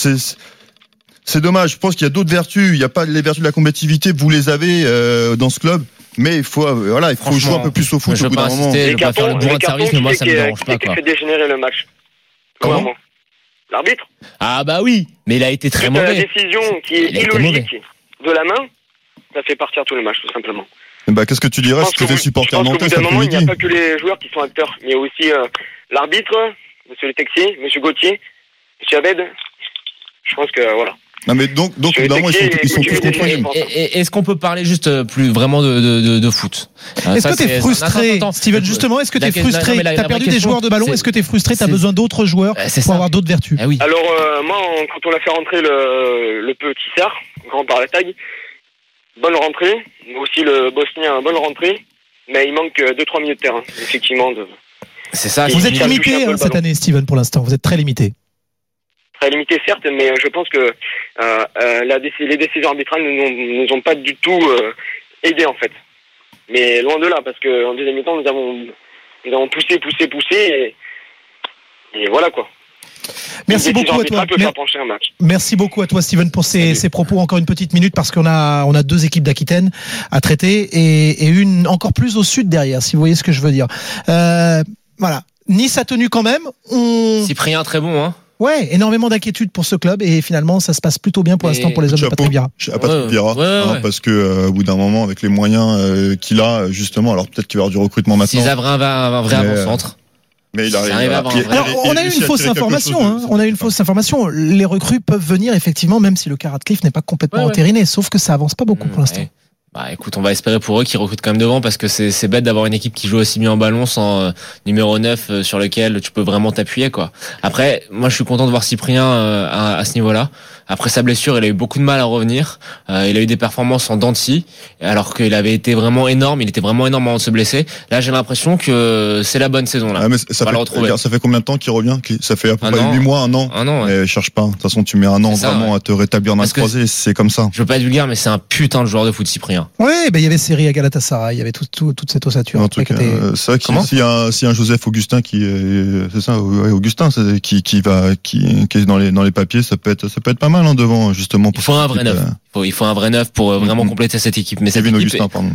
c'est dommage. Je pense qu'il y a d'autres vertus. Il n'y a pas les vertus de la combativité. Vous les avez dans ce club. Mais il faut jouer un peu plus au foot au bout d'un moment. Les cartons, mais moi ça me dérange pas. Qui fait dégénérer le match? Comment? L'arbitre? Ah bah oui, mais il a été très mauvais. La décision qui est illogique de la main, ça fait partir tout le match tout simplement. Bah, qu'est-ce que tu dirais si tu étais supporter nantais cet après-midi? Il n'y a pas que les joueurs qui sont acteurs, mais aussi l'arbitre, monsieur Le Texier, monsieur Gauthier, monsieur Abed. Je pense que voilà. Non mais donc évidemment ils sont tous contre Nîmes. Est-ce qu'on peut parler juste plus vraiment de foot? Est-ce que t'es frustré, Steven, justement? Est-ce que t'es frustré? T'as perdu des joueurs de ballon. Est-ce que t'es frustré? T'as besoin d'autres joueurs pour avoir d'autres vertus? Ah oui. Alors moi, quand on a fait rentrer le petit Sarr, grand par la taille, bonne rentrée. Aussi le Bosnien, bonne rentrée. Mais il manque 2-3 milieux de terrain, effectivement. C'est ça. Vous êtes limité cette année, Steven, pour l'instant. Vous êtes très limité. Très limité, certes, mais je pense que les décisions arbitrales ne nous ont pas du tout aidés, en fait. Mais loin de là, parce qu'en deuxième mi-temps, nous avons poussé, et voilà quoi. Merci beaucoup à toi. Merci beaucoup à toi, Steven, pour ces propos. Encore une petite minute parce qu'on a deux équipes d'Aquitaine à traiter et une encore plus au sud derrière, si vous voyez ce que je veux dire. Voilà. Nice a tenu quand même. Cyprien, très bon, hein. Ouais, énormément d'inquiétude pour ce club et finalement ça se passe plutôt bien pour l'instant pour les hommes de Patrick Vieira. Patrick Vieira, parce que au bout d'un moment, avec les moyens qu'il a, justement, alors peut-être qu'il va y avoir du recrutement maintenant. S'ils avaient un vrai avant-centre. Mais il arrive à avoir alors, on a eu une fausse information. On a eu une fausse information. Les recrues peuvent venir effectivement, même si le cas Radcliffe n'est pas complètement entériné. Sauf que ça avance pas beaucoup pour l'instant. Bah écoute, on va espérer pour eux qu'ils recrutent quand même devant parce que c'est bête d'avoir une équipe qui joue aussi bien en ballon sans numéro 9 sur lequel tu peux vraiment t'appuyer quoi. Après, moi je suis content de voir Cyprien à ce niveau-là. Après sa blessure, il a eu beaucoup de mal à revenir. Il a eu des performances en dents de scie, alors qu'il avait été vraiment énorme. Il était vraiment énorme avant de se blesser. Là, j'ai l'impression que c'est la bonne saison là. Ah, mais ça fait combien de temps qu'il revient? Ça fait à peu près 8 mois, un an. Ouais. Cherche pas. De toute façon, tu mets un an vraiment à te rétablir dans le croisé. C'est comme ça. Je veux pas être vulgaire, mais c'est un putain de joueur de foot, Cyprien. Ouais, il y avait Seri à Galatasaray, il y avait toute cette ossature. En tout cas, c'est vrai que s'il y a un Joseph Augustin c'est ça, Augustin, qui est dans les papiers, ça peut être pas mal hein, devant justement. Il faut un vrai neuf. Il faut un vrai neuf pour vraiment compléter cette équipe. Mais Kevin Augustin, pardon.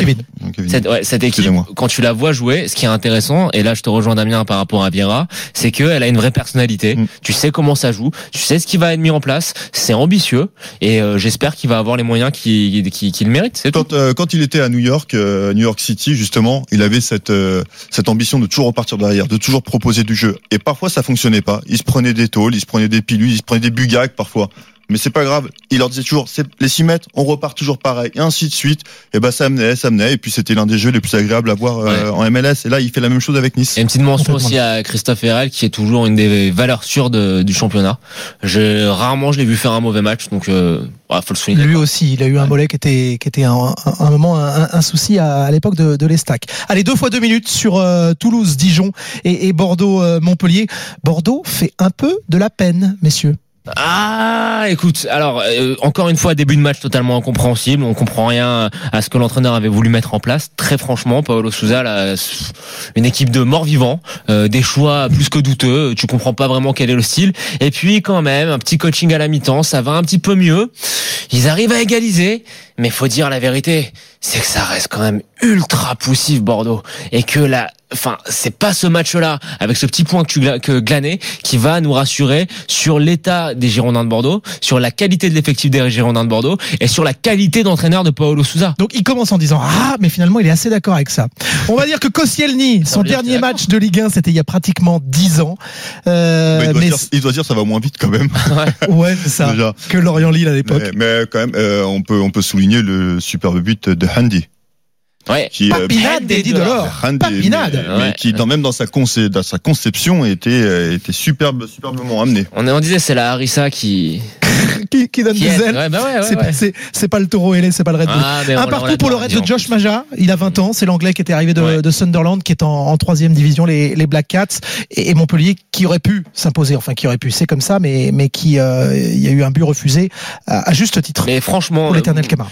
Cette équipe, quand tu la vois jouer, ce qui est intéressant, et là je te rejoins Damien par rapport à Vieira, c'est qu'elle a une vraie personnalité. Tu sais comment ça joue, tu sais ce qui va être mis en place, c'est ambitieux, et j'espère qu'il va avoir les moyens qu'il mérite. C'est quand il était à New York City, justement, il avait cette ambition de toujours repartir derrière, de toujours proposer du jeu. Et parfois ça fonctionnait pas. Il se prenait des tôles, il se prenait des pilules, il se prenait des bugags parfois. Mais c'est pas grave, il leur disait toujours, les 6 mètres, on repart toujours pareil, et ainsi de suite. Et ça menait, et puis c'était l'un des jeux les plus agréables à voir en MLS. Et là, il fait la même chose avec Nice. Et une petite mention aussi à Christophe Herrel, qui est toujours une des valeurs sûres du championnat. Rarement je l'ai vu faire un mauvais match, donc faut le souligner. Lui aussi, il a eu un mollet qui était un moment un souci à l'époque de l'Estac. Allez, 2 fois 2 minutes sur Toulouse, Dijon et Bordeaux, Montpellier. Bordeaux fait un peu de la peine, messieurs. Ah, écoute, alors encore une fois, début de match totalement incompréhensible. On comprend rien à ce que l'entraîneur avait voulu mettre en place. Très franchement, Paulo Sousa, là, une équipe de morts-vivants, des choix plus que douteux. Tu comprends pas vraiment quel est le style. Et puis quand même, un petit coaching à la mi-temps, ça va un petit peu mieux. Ils arrivent à égaliser, mais faut dire la vérité, c'est que ça reste quand même ultra poussif Bordeaux, et que c'est pas ce match-là avec ce petit point que glané qui va nous rassurer sur l'état des Girondins de Bordeaux, sur la qualité de l'effectif des Girondins de Bordeaux et sur la qualité d'entraîneur de Paulo Sousa. Donc il commence en disant mais finalement il est assez d'accord avec ça. On va dire que Koscielny, son dernier match de Ligue 1, c'était il y a pratiquement 10 ans. Il doit dire ça va moins vite quand même. Ouais, c'est ça. Déjà. Que Lorient-Lille à l'époque. Mais quand même, on peut souligner le superbe but de Handy. qui Papinade d'Eddie Delors. Papinade. Mais qui même dans sa conception était superbement amené. On disait c'est la Harissa qui donne des ailes. C'est pas le Taureau ailé, c'est pas le Red Bull. Un partout pour le Red de Josh Maja. Il a 20 ans, c'est l'Anglais qui était arrivé de Sunderland, qui est en 3e division, les Black Cats, et Montpellier qui aurait pu s'imposer, c'est comme ça, mais qui il y a eu un but refusé à juste titre. Mais franchement, pour l'Éternel Camara.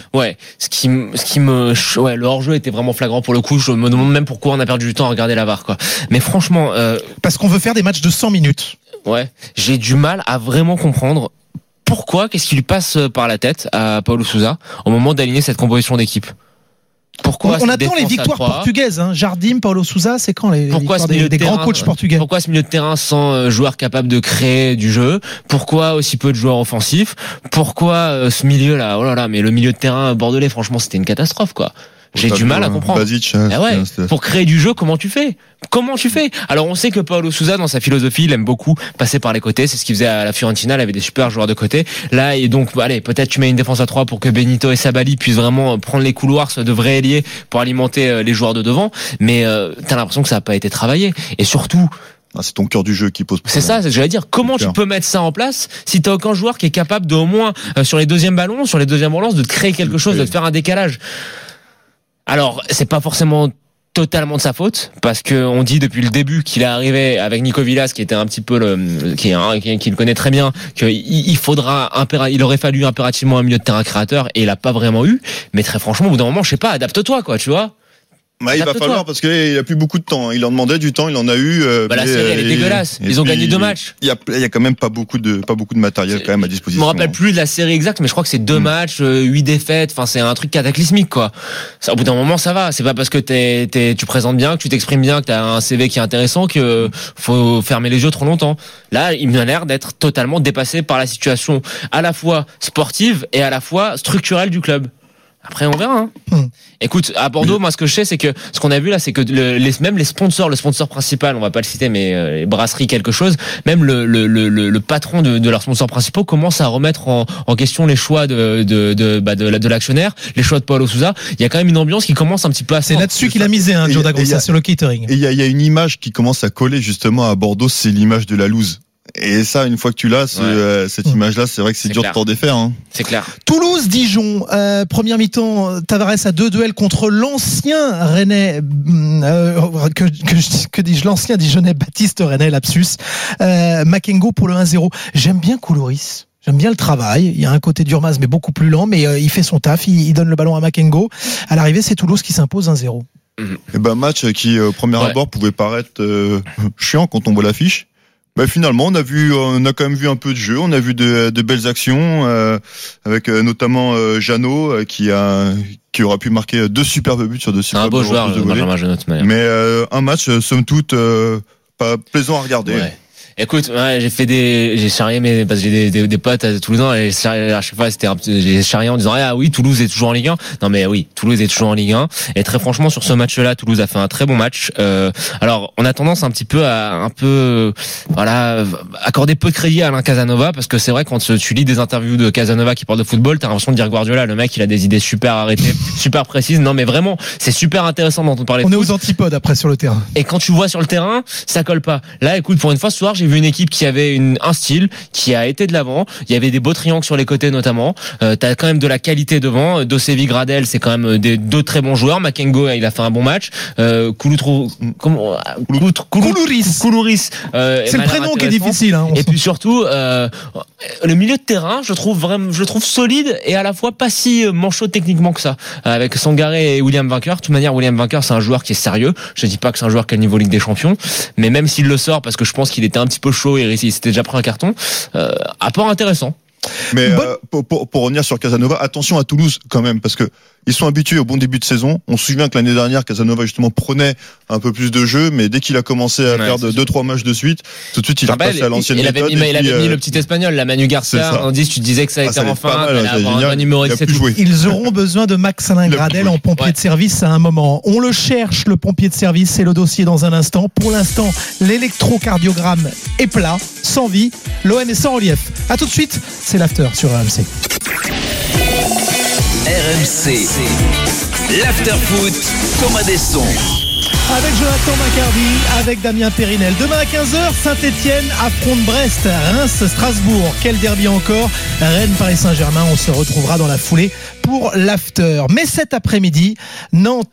Le hors-jeu était vraiment flagrant pour le coup. Je me demande même pourquoi on a perdu du temps à regarder la VAR, quoi. Mais franchement, parce qu'on veut faire des matchs de 100 minutes. Ouais, j'ai du mal à vraiment comprendre qu'est-ce qui lui passe par la tête à Paulo Sousa au moment d'aligner cette composition d'équipe. Pourquoi on attend les victoires portugaises, Jardim, Paulo Sousa, c'est quand les victoires des grands coachs portugais? Pourquoi ce milieu de terrain sans joueurs capables de créer du jeu? Pourquoi aussi peu de joueurs offensifs? Pourquoi ce milieu-là? Oh là là, mais le milieu de terrain bordelais, franchement, c'était une catastrophe, quoi. J'ai du mal à comprendre. Basic, pour créer du jeu, comment tu fais? Alors on sait que Paulo Sousa, dans sa philosophie, il aime beaucoup passer par les côtés. C'est ce qu'il faisait à la Fiorentina. Il avait des super joueurs de côté. Là, et donc, peut-être tu mets une défense à 3 pour que Benito et Sabali puissent vraiment prendre les couloirs, soit de vrais ailiers pour alimenter les joueurs de devant. Mais t'as l'impression que ça n'a pas été travaillé. Et surtout, c'est ton cœur du jeu qui pose problème. C'est ça, c'est ce que j'allais dire. Comment tu peux mettre ça en place si t'as aucun joueur qui est capable de, au moins, sur les deuxièmes ballons, sur les deuxièmes relances, de te créer quelque chose, de te faire un décalage? Alors, c'est pas forcément totalement de sa faute, parce que on dit depuis le début qu'il est arrivé avec Nico Villas, qui était un petit peu qui le connaît très bien, qu'il aurait fallu impérativement un milieu de terrain créateur, et il a pas vraiment eu. Mais très franchement, au bout d'un moment, je sais pas, adapte-toi, quoi, tu vois. Il va falloir, parce qu'il a plus beaucoup de temps. Il en demandait du temps, il en a eu. La série, elle est dégueulasse. Ils ont gagné 2 matchs. Il y a quand même pas beaucoup de matériel quand même à disposition. Je me rappelle plus de la série exacte, mais je crois que c'est 2 matchs, 8 défaites. Enfin, c'est un truc cataclysmique, quoi. Ça, au bout d'un moment, ça va. C'est pas parce que tu présentes bien, que tu t'exprimes bien, que t'as un CV qui est intéressant, que faut fermer les yeux trop longtemps. Là, il m'a l'air d'être totalement dépassé par la situation, à la fois sportive et à la fois structurelle du club. Après, on verra. Écoute, à Bordeaux, moi, ce que je sais, c'est que ce qu'on a vu là, c'est que même les sponsors, le sponsor principal, on va pas le citer, mais les brasseries quelque chose, même le patron de leurs sponsors principaux commence à remettre en question les choix de l'actionnaire, les choix de Paulo Sousa. Il y a quand même une ambiance qui commence un petit peu à. C'est là-dessus qu'il a misé, Joe Dagrosa, sur le catering. Et il y a une image qui commence à coller justement à Bordeaux, c'est l'image de la loose. Et ça, une fois que tu l'as, cette image-là, c'est vrai que c'est dur de t'en défaire. C'est clair. Toulouse-Dijon, première mi-temps, Tavares a 2 duels contre l'ancien Rennais, que dis-je, l'ancien Dijonnais Baptiste Rennais, lapsus. Makengo pour le 1-0. J'aime bien Koulouris. J'aime bien le travail. Il y a un côté d'Urmaz, mais beaucoup plus lent, mais il fait son taf. Il donne le ballon à Makengo. À l'arrivée, c'est Toulouse qui s'impose 1-0. Et match qui, au premier abord, pouvait paraître chiant quand on voit l'affiche. Finalement, on a quand même vu un peu de jeu, on a vu de belles actions, avec notamment Jeannot qui aura pu marquer 2 superbes buts sur 2 superbes buts. Un beau joueur, Benjamin Jeannot. Mais un match somme toute pas plaisant à regarder. Ouais. Écoute, j'ai charrié parce que j'ai des potes à Toulousain, et à chaque fois j'ai charrié en disant oui, Toulouse est toujours en Ligue 1. Non mais oui, Toulouse est toujours en Ligue 1, et très franchement sur ce match-là, Toulouse a fait un très bon match. Alors on a tendance un petit peu à accorder peu de crédit à Alain Casanova, parce que c'est vrai, quand tu lis des interviews de Casanova qui parle de football, t'as l'impression de dire Guardiola, le mec il a des idées super arrêtées, super précises. Non mais vraiment, c'est super intéressant d'entendre parler. On est aux antipodes après sur le terrain. Et quand tu vois sur le terrain, ça colle pas. Là, écoute, pour une fois ce soir, j'ai vu une équipe qui avait un style, qui a été de l'avant. Il y avait des beaux triangles sur les côtés notamment. T'as quand même de la qualité devant. Dosevi, Gradel, c'est quand même 2 très bons joueurs. Makengo, il a fait un bon match. Koulouris. C'est le prénom qui est difficile. Et puis surtout, le milieu de terrain, je le trouve solide et à la fois pas si manchot techniquement que ça. Avec Sangaré et William Vainqueur. De toute manière, William Vainqueur, c'est un joueur qui est sérieux. Je dis pas que c'est un joueur qui a le niveau Ligue des Champions, mais même s'il le sort, parce que je pense qu'il était un petit peu chaud et il s'était déjà pris un carton, apport intéressant. Mais pour revenir sur Casanova, attention à Toulouse quand même, parce que ils sont habitués au bon début de saison. On se souvient que l'année dernière, Casanova justement prenait un peu plus de jeu, mais dès qu'il a commencé à perdre 2-3 matchs de suite, tout de suite il est passé à l'ancienne méthode. Il avait mis le petit espagnol, la Manu Garcia. On dit, tu disais que ça était enfin un numéro de 7. Ils auront besoin de Max Alain Gradel en pompier de service à un moment. On le cherche, le pompier de service, c'est le dossier dans un instant. Pour l'instant, l'électrocardiogramme est plat, sans vie. L'OM est sans relief. À tout de suite, c'est l'after sur RMC. RMC, l'after-foot, Thomas Desson. Avec Jonathan Macardy, avec Damien Périnel. Demain à 15h, Saint-Etienne affronte Brest, Reims, Strasbourg. Quel derby encore? Rennes, Paris Saint-Germain. On se retrouvera dans la foulée pour l'after. Mais cet après-midi, Nantes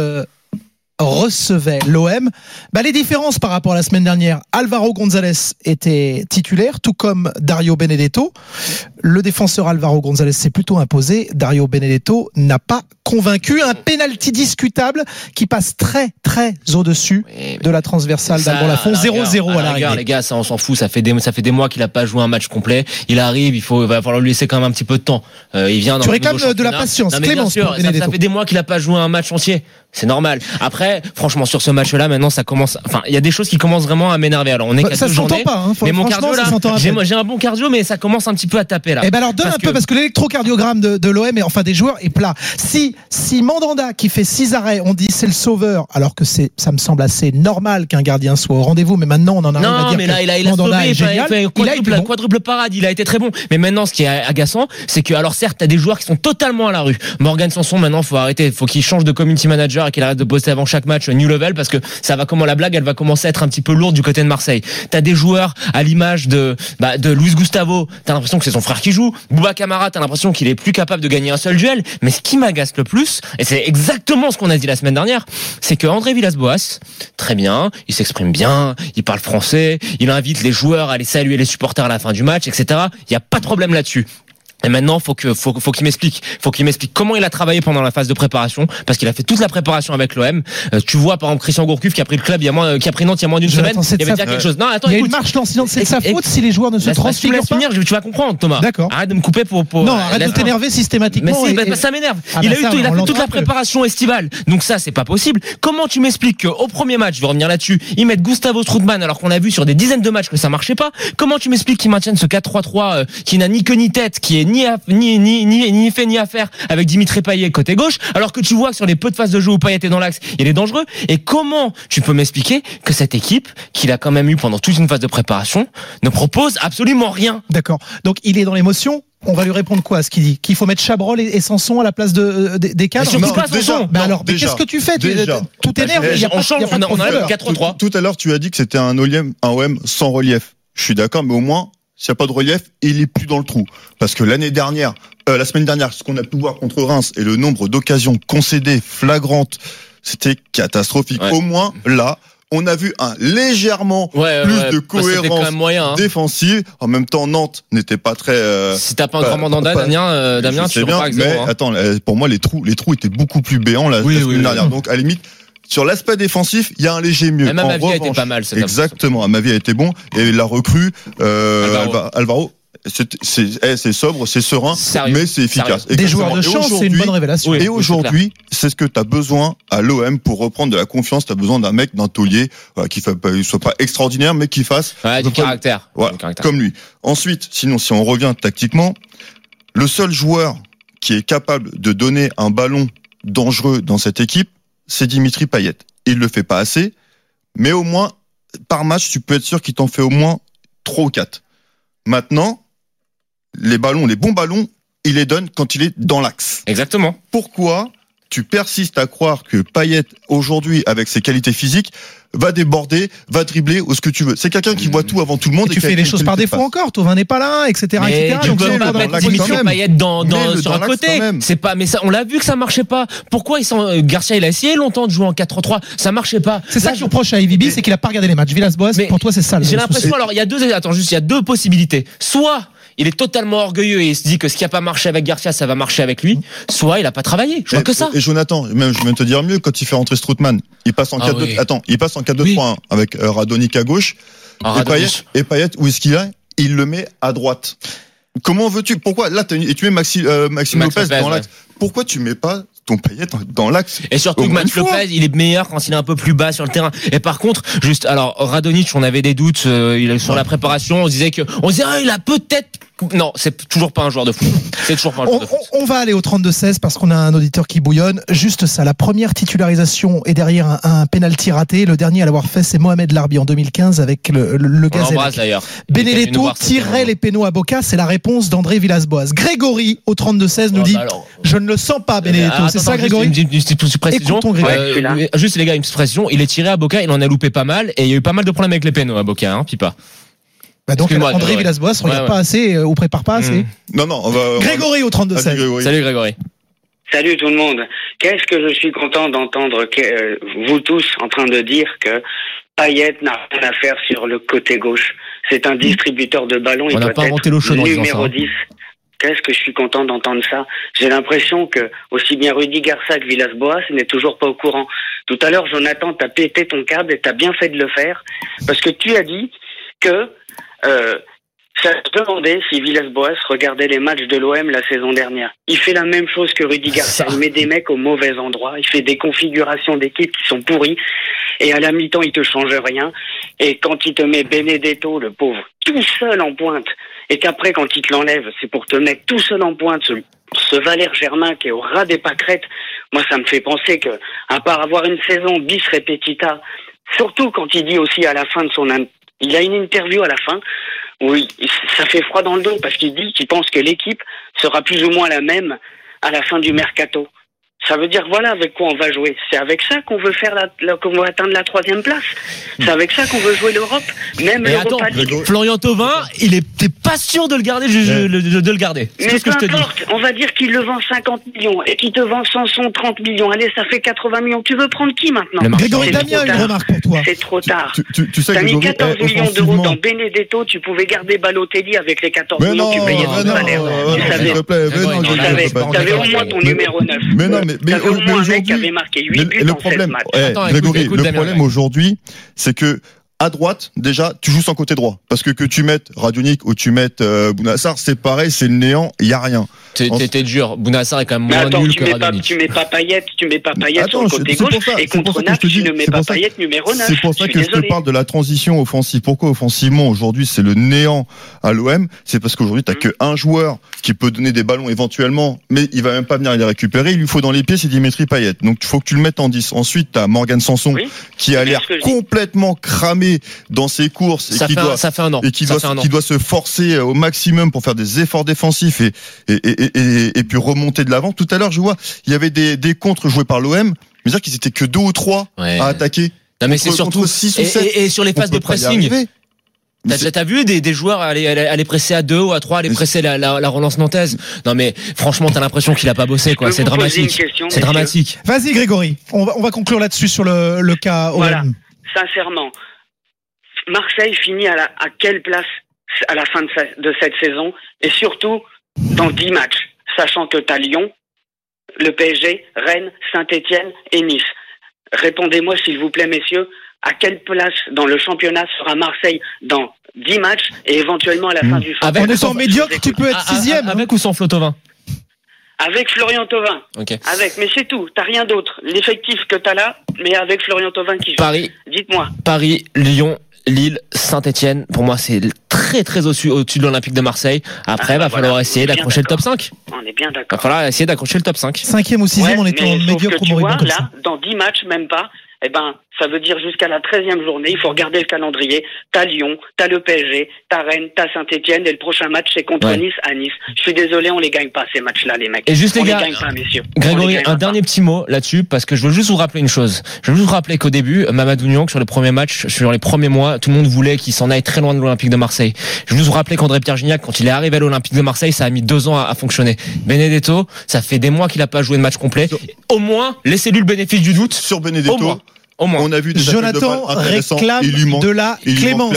recevait l'OM. Les différences par rapport à la semaine dernière, Álvaro González était titulaire, tout comme Dario Benedetto. Le défenseur Álvaro González s'est plutôt imposé. Dario Benedetto n'a pas convaincu. Un penalty discutable qui passe très très au-dessus de la transversale d'Alban Lafont. 0-0 à l'arrivée. Les gars, ça on s'en fout. Ça fait des mois qu'il a pas joué un match complet. Il arrive, il va falloir lui laisser quand même un petit peu de temps. Il vient dans tu réclames de la patience. Clémence, bien sûr, ça fait des mois qu'il a pas joué un match entier. C'est normal. Après, franchement, sur ce match-là, maintenant, ça commence. Enfin, il y a des choses qui commencent vraiment à m'énerver. Alors, on est qu'à 2 journées. Pas, hein. Mais mon cardio là, j'ai un bon cardio, mais ça commence un petit peu à taper là. Eh ben alors donne un peu parce que l'électrocardiogramme de l'OM et enfin des joueurs est plat. Si Mandanda qui fait 6 arrêts, on dit c'est le sauveur, alors que ça me semble assez normal qu'un gardien soit au rendez-vous. Mais maintenant, on en arrive à dire mais là, il a sauvé, il fait quadruple parade, il a été très bon. Mais maintenant, ce qui est agaçant, c'est que alors certes, t'as des joueurs qui sont totalement à la rue. Morgan Sanson, maintenant, faut arrêter, faut qu'il change de community manager et qu'il arrête de bosser avant chaque match new level parce que ça va comment la blague, elle va commencer à être un petit peu lourde du côté de Marseille. T'as des joueurs à l'image de Luis Gustavo, t'as l'impression que c'est son frère qui joue. Bouba Camara, t'as l'impression qu'il est plus capable de gagner un seul duel. Mais ce qui m'agace le plus, et c'est exactement ce qu'on a dit la semaine dernière, c'est que André Villas-Boas, très bien, il s'exprime bien, il parle français, il invite les joueurs à aller saluer les supporters à la fin du match, etc. Il y a pas de problème là-dessus. Et maintenant, faut qu'il m'explique. Faut qu'il m'explique comment il a travaillé pendant la phase de préparation, parce qu'il a fait toute la préparation avec l'OM. Tu vois, par exemple, Christian Gourcuff qui a pris le club qui a pris Nantes il y a moins d'une semaine. Il y avait déjà quelque chose. Non, attends, il y a écoute. une marche lancinante, c'est de sa faute si les joueurs ne se transfigurent pas. Tu vas comprendre, Thomas. D'accord. Arrête de me couper pour. Non, arrête de t'énerver systématiquement. Mais ça m'énerve. Il a fait toute la préparation estivale. Donc ça, c'est pas possible. Comment tu m'expliques qu'au premier match, je vais revenir là-dessus, ils mettent Gustavo Strootman alors qu'on a vu sur des dizaines de matchs que ça marchait pas. Comment tu m'expliques qu'ils maintiennent ce 4-3-3 qui n'a ni queue ni tête, qui est ni fait ni à faire avec Dimitri Payet côté gauche, alors que tu vois que sur les peu de phases de jeu où Payet est dans l'axe, il est dangereux. Et comment tu peux m'expliquer que cette équipe, qu'il a quand même eu pendant toute une phase de préparation, ne propose absolument rien? D'accord. Donc il est dans l'émotion. On va lui répondre quoi à ce qu'il dit? Qu'il faut mettre Chabrol et Sanson à la place des cadres? Qu'est-ce que tu fais? Tout énerve. On a le 4-3-3. Tout à l'heure, tu as dit que c'était un OM sans relief. Je suis d'accord, mais au moins, s'il n'y a pas de relief, il est plus dans le trou. Parce que la semaine dernière, ce qu'on a pu voir contre Reims et le nombre d'occasions concédées flagrantes, c'était catastrophique. Ouais. Au moins, là, on a vu un légèrement plus de cohérence défensive. En même temps, Nantes n'était pas très. Si t'as pas un grand mandanda, Damien, tu bien, mais attends, pour moi, les trous étaient beaucoup plus béants la semaine dernière. Donc, à la limite. Sur l'aspect défensif, il y a un léger mieux. Même Amavi a été pas mal. Exactement, Amavi a été bon. Et la recrue, Alvaro, c'est sobre, c'est serein, mais c'est efficace. Des joueurs de chance, c'est une bonne révélation. Et aujourd'hui, c'est ce que tu as besoin à l'OM pour reprendre de la confiance. Tu as besoin d'un mec, d'un taulier, qui soit pas extraordinaire, mais qui fasse du caractère. Comme lui. Ensuite, sinon, si on revient tactiquement, le seul joueur qui est capable de donner un ballon dangereux dans cette équipe, c'est Dimitri Payet. Il le fait pas assez, mais au moins, par match, tu peux être sûr qu'il t'en fait au moins 3 ou 4. Maintenant, les bons ballons, il les donne quand il est dans l'axe. Exactement. Pourquoi tu persistes à croire que Payet, aujourd'hui, avec ses qualités physiques, va déborder, va dribbler ou ce que tu veux? C'est quelqu'un qui voit tout avant tout le monde. Et tu fais les choses par défaut encore. Thauvin n'est pas là, etc. Mais tu peux pas mettre Dimitri Payet sur un côté. C'est pas, mais ça, on l'a vu que ça marchait pas. Pourquoi Garcia, il a essayé longtemps de jouer en 4-3-3. Ça marchait pas. C'est ça que je reproche à Ivibi, c'est qu'il a pas regardé les matchs. Villas-Boas, pour toi, c'est ça. J'ai l'impression, alors, il y a 2 possibilités. Soit, il est totalement orgueilleux et il se dit que ce qui a pas marché avec Garcia, ça va marcher avec lui. Soit il a pas travaillé. Je vois que ça. Et Jonathan, même, je vais te dire mieux, quand il fait rentrer Strootman, il passe en 4-2-3-1 avec Radonjic à gauche. Et Payet, où est-ce qu'il est? Il le met à droite. Comment veux-tu? Pourquoi? Là, tu mets Maxime Lopez dans l'axe. Pourquoi tu mets pas ton Payet dans l'axe? Et surtout que Max Lopez, il est meilleur quand il est un peu plus bas sur le terrain. Et par contre, alors, Radonjic, on avait des doutes, sur la préparation. On disait il a peut-être Non, c'est toujours pas un joueur de foot. C'est toujours pas un joueur de foot. On va aller au 32-16 parce qu'on a un auditeur qui bouillonne. Juste ça, la première titularisation est derrière un penalty raté. Le dernier à l'avoir fait, c'est Mohamed Larbi en 2015 avec le Gazelle. D'ailleurs. Benedetto tirerait les pénaux à Boca, c'est la réponse d'André Villas-Boas. Grégory au 32-16 nous dit je ne le sens pas Benedetto. C'est ça Grégory? Une petite précision. Juste les gars, une petite précision. Il est tiré à Boca, il en a loupé pas mal et il y a eu pas mal de problèmes avec les pénaux à Boca, hein, Pipa. Donc André Villas-Boas regarde pas assez ou prépare pas assez. Non, on va. Grégory au 32-16. Salut Grégory. Salut tout le monde. Qu'est-ce que je suis content d'entendre vous tous en train de dire que Payet n'a rien à faire sur le côté gauche. C'est un distributeur de ballons. Il doit être numéro 10. Qu'est-ce que je suis content d'entendre ça. J'ai l'impression que aussi bien Rudy Garcia que Villas-Boas n'est toujours pas au courant. Tout à l'heure, Jonathan, t'as pété ton câble et t'as bien fait de le faire parce que tu as dit que ça se demandait si Villas-Boas regardait les matchs de l'OM la saison dernière. Il fait la même chose que Rudy Garcia. Il met des mecs au mauvais endroit. Il fait des configurations d'équipe qui sont pourries. Et à la mi-temps, il te change rien. Et quand il te met Benedetto, le pauvre, tout seul en pointe, et qu'après, quand il te l'enlève, c'est pour te mettre tout seul en pointe, ce Valère Germain qui est au ras des pâquerettes, moi, ça me fait penser que, à part avoir une saison bis repetita, surtout quand il dit aussi à la fin de il a une interview à la fin où ça fait froid dans le dos parce qu'il dit qu'il pense que l'équipe sera plus ou moins la même à la fin du mercato. Ça veut dire voilà avec quoi on va jouer. C'est avec ça qu'on veut faire qu'on va atteindre la 3e place. C'est avec ça qu'on veut jouer l'Europe. Même l'Europa League. Florian Thauvin, t'es pas sûr de le garder, de le garder. Mais peu importe, on va dire qu'il le vend 50 millions et qu'il te vend 130 millions. Allez, ça fait 80 millions. Tu veux prendre qui maintenant? Grégory Damien, une remarque pour toi. C'est trop tard. Tu sais, t'as mis 14 millions d'euros dans Benedetto, tu pouvais garder Balotelli avec les 14 millions, tu payais ton salaire. Tu savais au moins ton numéro 9. Mais non, mais aujourd'hui, qui avait marqué 8 buts dans 7 matchs. Grégory, le problème aujourd'hui, c'est que à droite, déjà, tu joues sans côté droit. Parce que tu mettes Radonic ou tu mettes Bounassar, c'est pareil, c'est le néant, il n'y a rien. T'es dur. Bounassar est quand même moins nul que Radonic. Tu mets pas Payet sur le côté gauche. Et contre Naples, tu ne mets pas Payet numéro 9. C'est pour ça que je te parle de la transition offensive. Pourquoi offensivement, aujourd'hui, c'est le néant à l'OM? C'est parce qu'aujourd'hui, t'as qu'un joueur qui peut donner des ballons éventuellement, mais il va même pas venir les récupérer. Il lui faut dans les pieds, c'est Dimitri Payet. Donc, il faut que tu le mettes en 10. Ensuite, t'as Morgan Sanson, qui a l'air complètement cramé dans ses courses et qui doit se forcer au maximum pour faire des efforts défensifs et puis remonter de l'avant. Tout à l'heure, je vois, il y avait des contres joués par l'OM, mais dire qu'ils étaient que 2 ou 3 à attaquer. Non, mais c'est surtout 6 ou 7. Et sur les phases de pressing. T'as vu des joueurs aller presser à 2 ou à 3, aller presser la relance nantaise? Non mais franchement, t'as l'impression qu'il a pas bossé, quoi. C'est dramatique. C'est dramatique. Vas-y Grégory, on va conclure là-dessus sur le cas OM. Voilà. Sincèrement, Marseille finit à quelle place à la fin de cette saison, et surtout dans 10 matchs, sachant que t'as Lyon, le PSG, Rennes, Saint-Etienne et Nice. Répondez-moi s'il vous plaît messieurs, à quelle place dans le championnat sera Marseille dans 10 matchs et éventuellement à la fin du championnat? En étant médiocre, tu peux être 6e. Avec ou sans Flo Thauvin? Avec Florian Thauvin. Okay. Mais c'est tout. T'as rien d'autre. L'effectif que t'as là, mais avec Florian Thauvin qui joue. Paris. Dites-moi. Paris, Lyon, Lille, Saint-Etienne. Pour moi, c'est très très au-dessus de l'Olympique de Marseille. Après, va falloir essayer d'accrocher le top 5. On est bien d'accord. Va falloir essayer d'accrocher le top 5. 5e ou 6e, on était en médiocre au Moribond comme ça. Dans 10 matchs, même pas. Eh ben, ça veut dire jusqu'à la 13e journée, il faut regarder le calendrier. T'as Lyon, t'as le PSG, t'as Rennes, t'as Saint-Etienne, et le prochain match, c'est contre Nice à Nice. Je suis désolé, on les gagne pas, ces matchs-là, les mecs. Et juste, les gars, gagne pas, messieurs. Grégory, un dernier petit mot là-dessus, parce que je veux juste vous rappeler une chose. Je veux juste vous rappeler qu'au début, Mamadou Niang, sur les premiers matchs, sur les premiers mois, tout le monde voulait qu'il s'en aille très loin de l'Olympique de Marseille. Je veux juste vous rappeler qu'André-Pierre Gignac, quand il est arrivé à l'Olympique de Marseille, ça a mis 2 ans à fonctionner. Benedetto, ça fait des mois qu'il a pas joué de match complet. Au moins, laissez-lui le bénéfice du doute. Sur Benedetto. On a vu des Jonathan réclame de la clémence.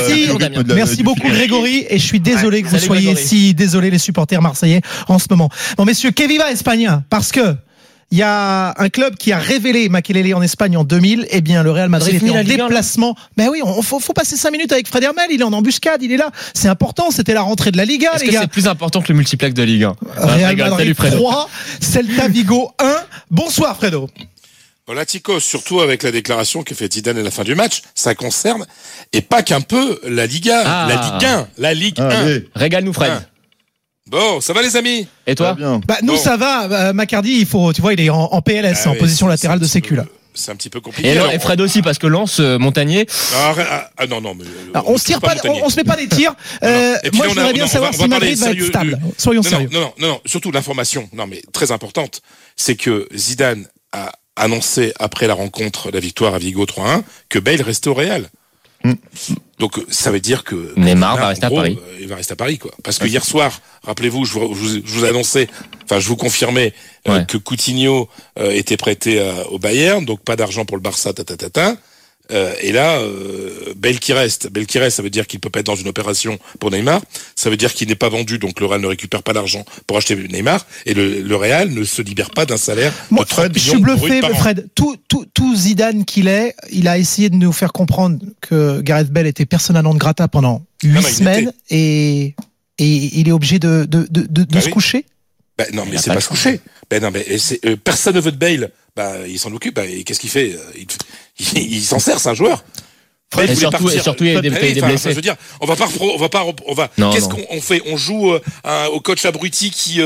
Merci beaucoup Grégory, et je suis désolé que vous soyez si désolé les supporters marseillais en ce moment. Bon messieurs, que viva España, parce que il y a un club qui a révélé Makelele en Espagne en 2000. Eh bien, le Real Madrid était en déplacement. Ben oui, faut passer 5 minutes avec Fred Hermel. Il est en embuscade, il est là. C'est important. C'était la rentrée de la Liga, les gars. C'est plus important que le multiplex de Ligue 1. Real Madrid 3, Celta Vigo 1. Bonsoir, Fredo. Latico, surtout avec la déclaration qu'a fait Zidane à la fin du match, ça concerne, et pas qu'un peu, la Liga, la Ligue 1. Régale-nous, Fred. Bon, ça va les amis? Et toi? Nous ça va, Macardy, il est en PLS, en position latérale de sécu là. C'est un petit peu compliqué. Et Fred aussi, parce que Lens, Montagnier. Non, mais. On se tire pas, on se met pas des tirs. Moi, je voudrais bien savoir si Madrid va être stable. Soyons sérieux. Non, surtout l'information, mais très importante, c'est que Zidane a annoncé après la rencontre, la victoire à Vigo 3-1, que Bale restait au Real. Donc ça veut dire que Neymar va rester à Paris. Il va rester à Paris, quoi. Parce que hier soir, rappelez-vous, je vous annonçais, je vous confirmais que Coutinho était prêté au Bayern, donc pas d'argent pour le Barça, et là, Bale qui reste, ça veut dire qu'il peut pas être dans une opération pour Neymar. Ça veut dire qu'il n'est pas vendu, donc le Real ne récupère pas l'argent pour acheter Neymar, et le Real ne se libère pas d'un salaire. Moi, Fred, je suis bluffé, Fred. Tout Zidane qu'il est, il a essayé de nous faire comprendre que Gareth Bale était persona non grata pendant 8 semaines, et il est obligé de se coucher. Non, mais c'est pas se coucher. Personne ne veut de Bale. Il s'en occupe. Et qu'est-ce qu'il fait? Il s'en sert, c'est un joueur. Et surtout, il y a des blessés. Je veux dire, qu'est-ce qu'on fait? On joue au coach abruti qui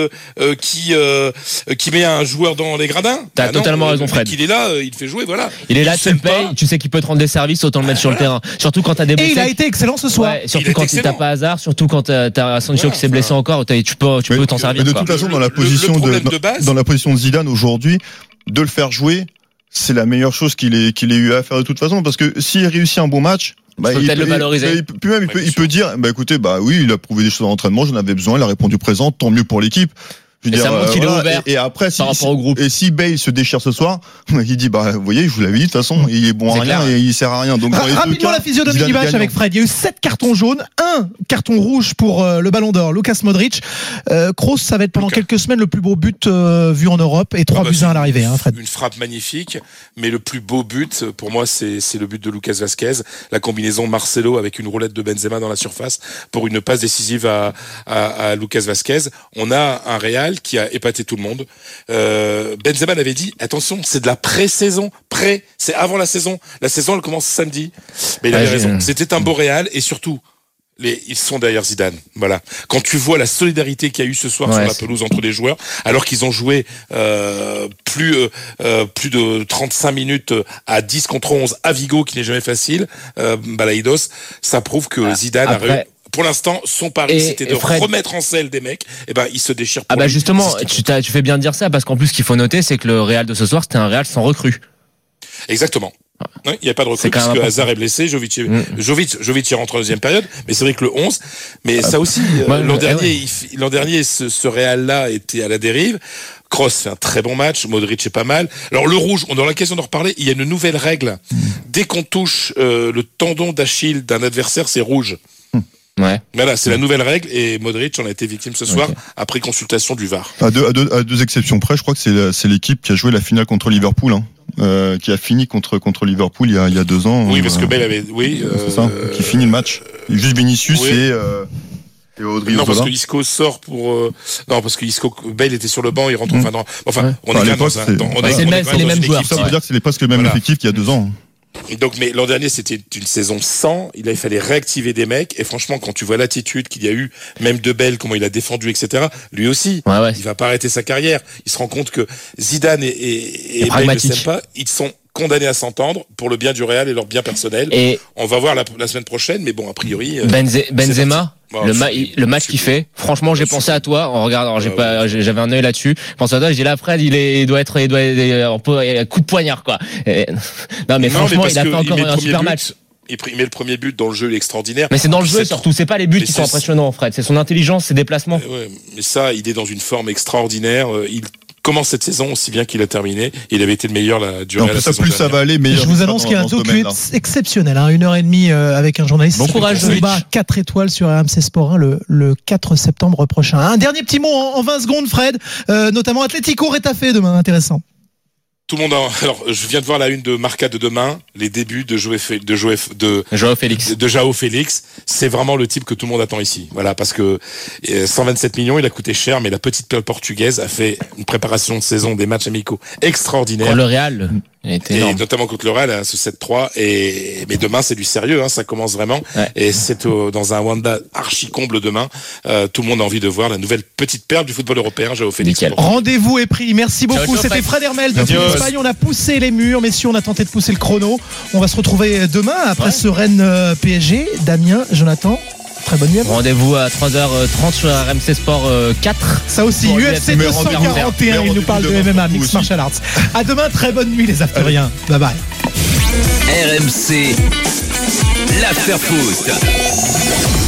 met un joueur dans les gradins. T'as totalement raison, Fred. Il est là, il te fait jouer, voilà. Il est là, tu le payes, tu sais qu'il peut te rendre des services, autant le mettre sur le terrain. Surtout quand t'as des blessés. Et il a été excellent ce soir. Surtout quand t'as pas hasard, surtout quand t'as Sancho qui s'est blessé encore, tu peux t'en servir. De toute façon, dans la position de Zidane aujourd'hui, de le faire jouer, c'est la meilleure chose qu'il ait eu à faire de toute façon, parce que s'il réussit un bon match, il peut dire, écoutez, oui, il a prouvé des choses en entraînement, j'en avais besoin, il a répondu présent, tant mieux pour l'équipe. Et après, si Bale se déchire ce soir, il dit, vous voyez, je vous l'avais dit, de toute façon, il est bon à rien et il sert à rien. Donc, rapidement, la physionomie du match avec Fred. Il y a eu 7 cartons jaunes, 1 carton rouge pour le Ballon d'Or, Lucas Modric. Kroos, ça va être pendant quelques semaines le plus beau but vu en Europe, et 3-1 à l'arrivée, Fred. Une frappe magnifique, mais le plus beau but, pour moi, c'est le but de Lucas Vazquez, la combinaison Marcelo avec une roulette de Benzema dans la surface pour une passe décisive à Lucas Vazquez. On a un Real qui a épaté tout le monde. Benzema avait dit, attention, c'est de la pré-saison. C'est avant la saison. La saison, elle commence samedi. Mais il avait raison. C'était un beau Real, et surtout, ils sont derrière Zidane. Voilà. Quand tu vois la solidarité qu'il y a eu ce soir sur la pelouse entre les joueurs, alors qu'ils ont joué plus de 35 minutes à 10 contre 11 à Vigo, qui n'est jamais facile, Balaidos, ça prouve que Zidane a réussi. Pour l'instant, son pari, c'était de remettre en selle des mecs. Il se déchire. Justement, tu fais bien de dire ça, parce qu'en plus, ce qu'il faut noter, c'est que le Real de ce soir, c'était un Real sans recrue. Exactement. Il n'y a pas de recrue, puisque Hazard est blessé, Jovic y rentre en deuxième période, mais c'est vrai que le 11, mais ça aussi, l'an dernier, ce Real-là était à la dérive. Kroos fait un très bon match, Modric est pas mal. Alors le rouge, on aura l'occasion d'en reparler, il y a une nouvelle règle. Dès qu'on touche le tendon d'Achille d'un adversaire, c'est rouge. Ouais. Voilà, c'est la nouvelle règle, et Modric en a été victime ce soir après consultation du VAR. À deux exceptions près, je crois que c'est l'équipe qui a joué la finale contre Liverpool, qui a fini contre Liverpool il y a 2 ans. Oui, parce que Bale avait, c'est ça, qui finit le match. Juste Vinicius et Audrey. Non, parce que Isco sort pour. Non, parce que Bale était sur le banc, il rentre. On est les mêmes joueurs. Ça veut dire que c'est presque le même effectif qu'il y a 2 ans. Et donc, mais l'an dernier, c'était une saison sans. Il fallait réactiver des mecs. Et franchement, quand tu vois l'attitude qu'il y a eu, même de Bale, comment il a défendu, etc., lui aussi, il va pas arrêter sa carrière. Il se rend compte que Zidane et Bale ne s'aiment pas. Ils sont condamnés à s'entendre pour le bien du Real et leur bien personnel. Et on va voir la semaine prochaine, mais bon, a priori. Benzema, le match qu'il fait, franchement, j'ai pensé à toi en regardant. J'avais un œil là-dessus. Je pense à toi. Je dis là, Fred, il doit être un peu coup de poignard, quoi. Non, mais franchement, il a fait encore un super match. Il met le premier but dans le jeu, il est extraordinaire. Mais c'est dans le jeu surtout, c'est pas les buts qui sont impressionnants, Fred. C'est son intelligence, ses déplacements. Mais ça, il est dans une forme extraordinaire. Il commence cette saison aussi bien qu'il a terminé. Il avait été le meilleur durant la saison dernière. Ça va aller meilleur. Je vous annonce qu'il y a un docu exceptionnel, 1h30 avec un journaliste. Bon courage, 4 étoiles sur RMC Sport 1 le 4 septembre prochain. Un dernier petit mot en 20 secondes, Fred, notamment Atlético Retafe demain, intéressant. Tout le monde alors, je viens de voir la une de Marca de demain, les débuts de Joao Félix. C'est vraiment le type que tout le monde attend ici. Voilà, parce que 127 millions, il a coûté cher, mais la petite perle portugaise a fait une préparation de saison des matchs amicaux extraordinaire. Le Real, Et notamment contre le Real, hein, ce 7-3. Mais demain, c'est du sérieux, hein, ça commence vraiment. Ouais. Et c'est dans un Wanda archi comble demain. Tout le monde a envie de voir la nouvelle petite perle du football européen, Joao Félix. Rendez-vous est pris. Merci beaucoup. C'était Fred Hermel de Espagne. On a poussé les murs, messieurs, on a tenté de pousser le chrono. On va se retrouver demain après ce Rennes PSG. Damien, Jonathan. Très bonne nuit. Rendez-vous à 3h30 sur RMC Sport 4. Ça aussi, UFC 241. Il nous parle de MMA, Mixed Martial Arts. À demain, très bonne nuit les afteriens. Bye bye. RMC l'After Foot.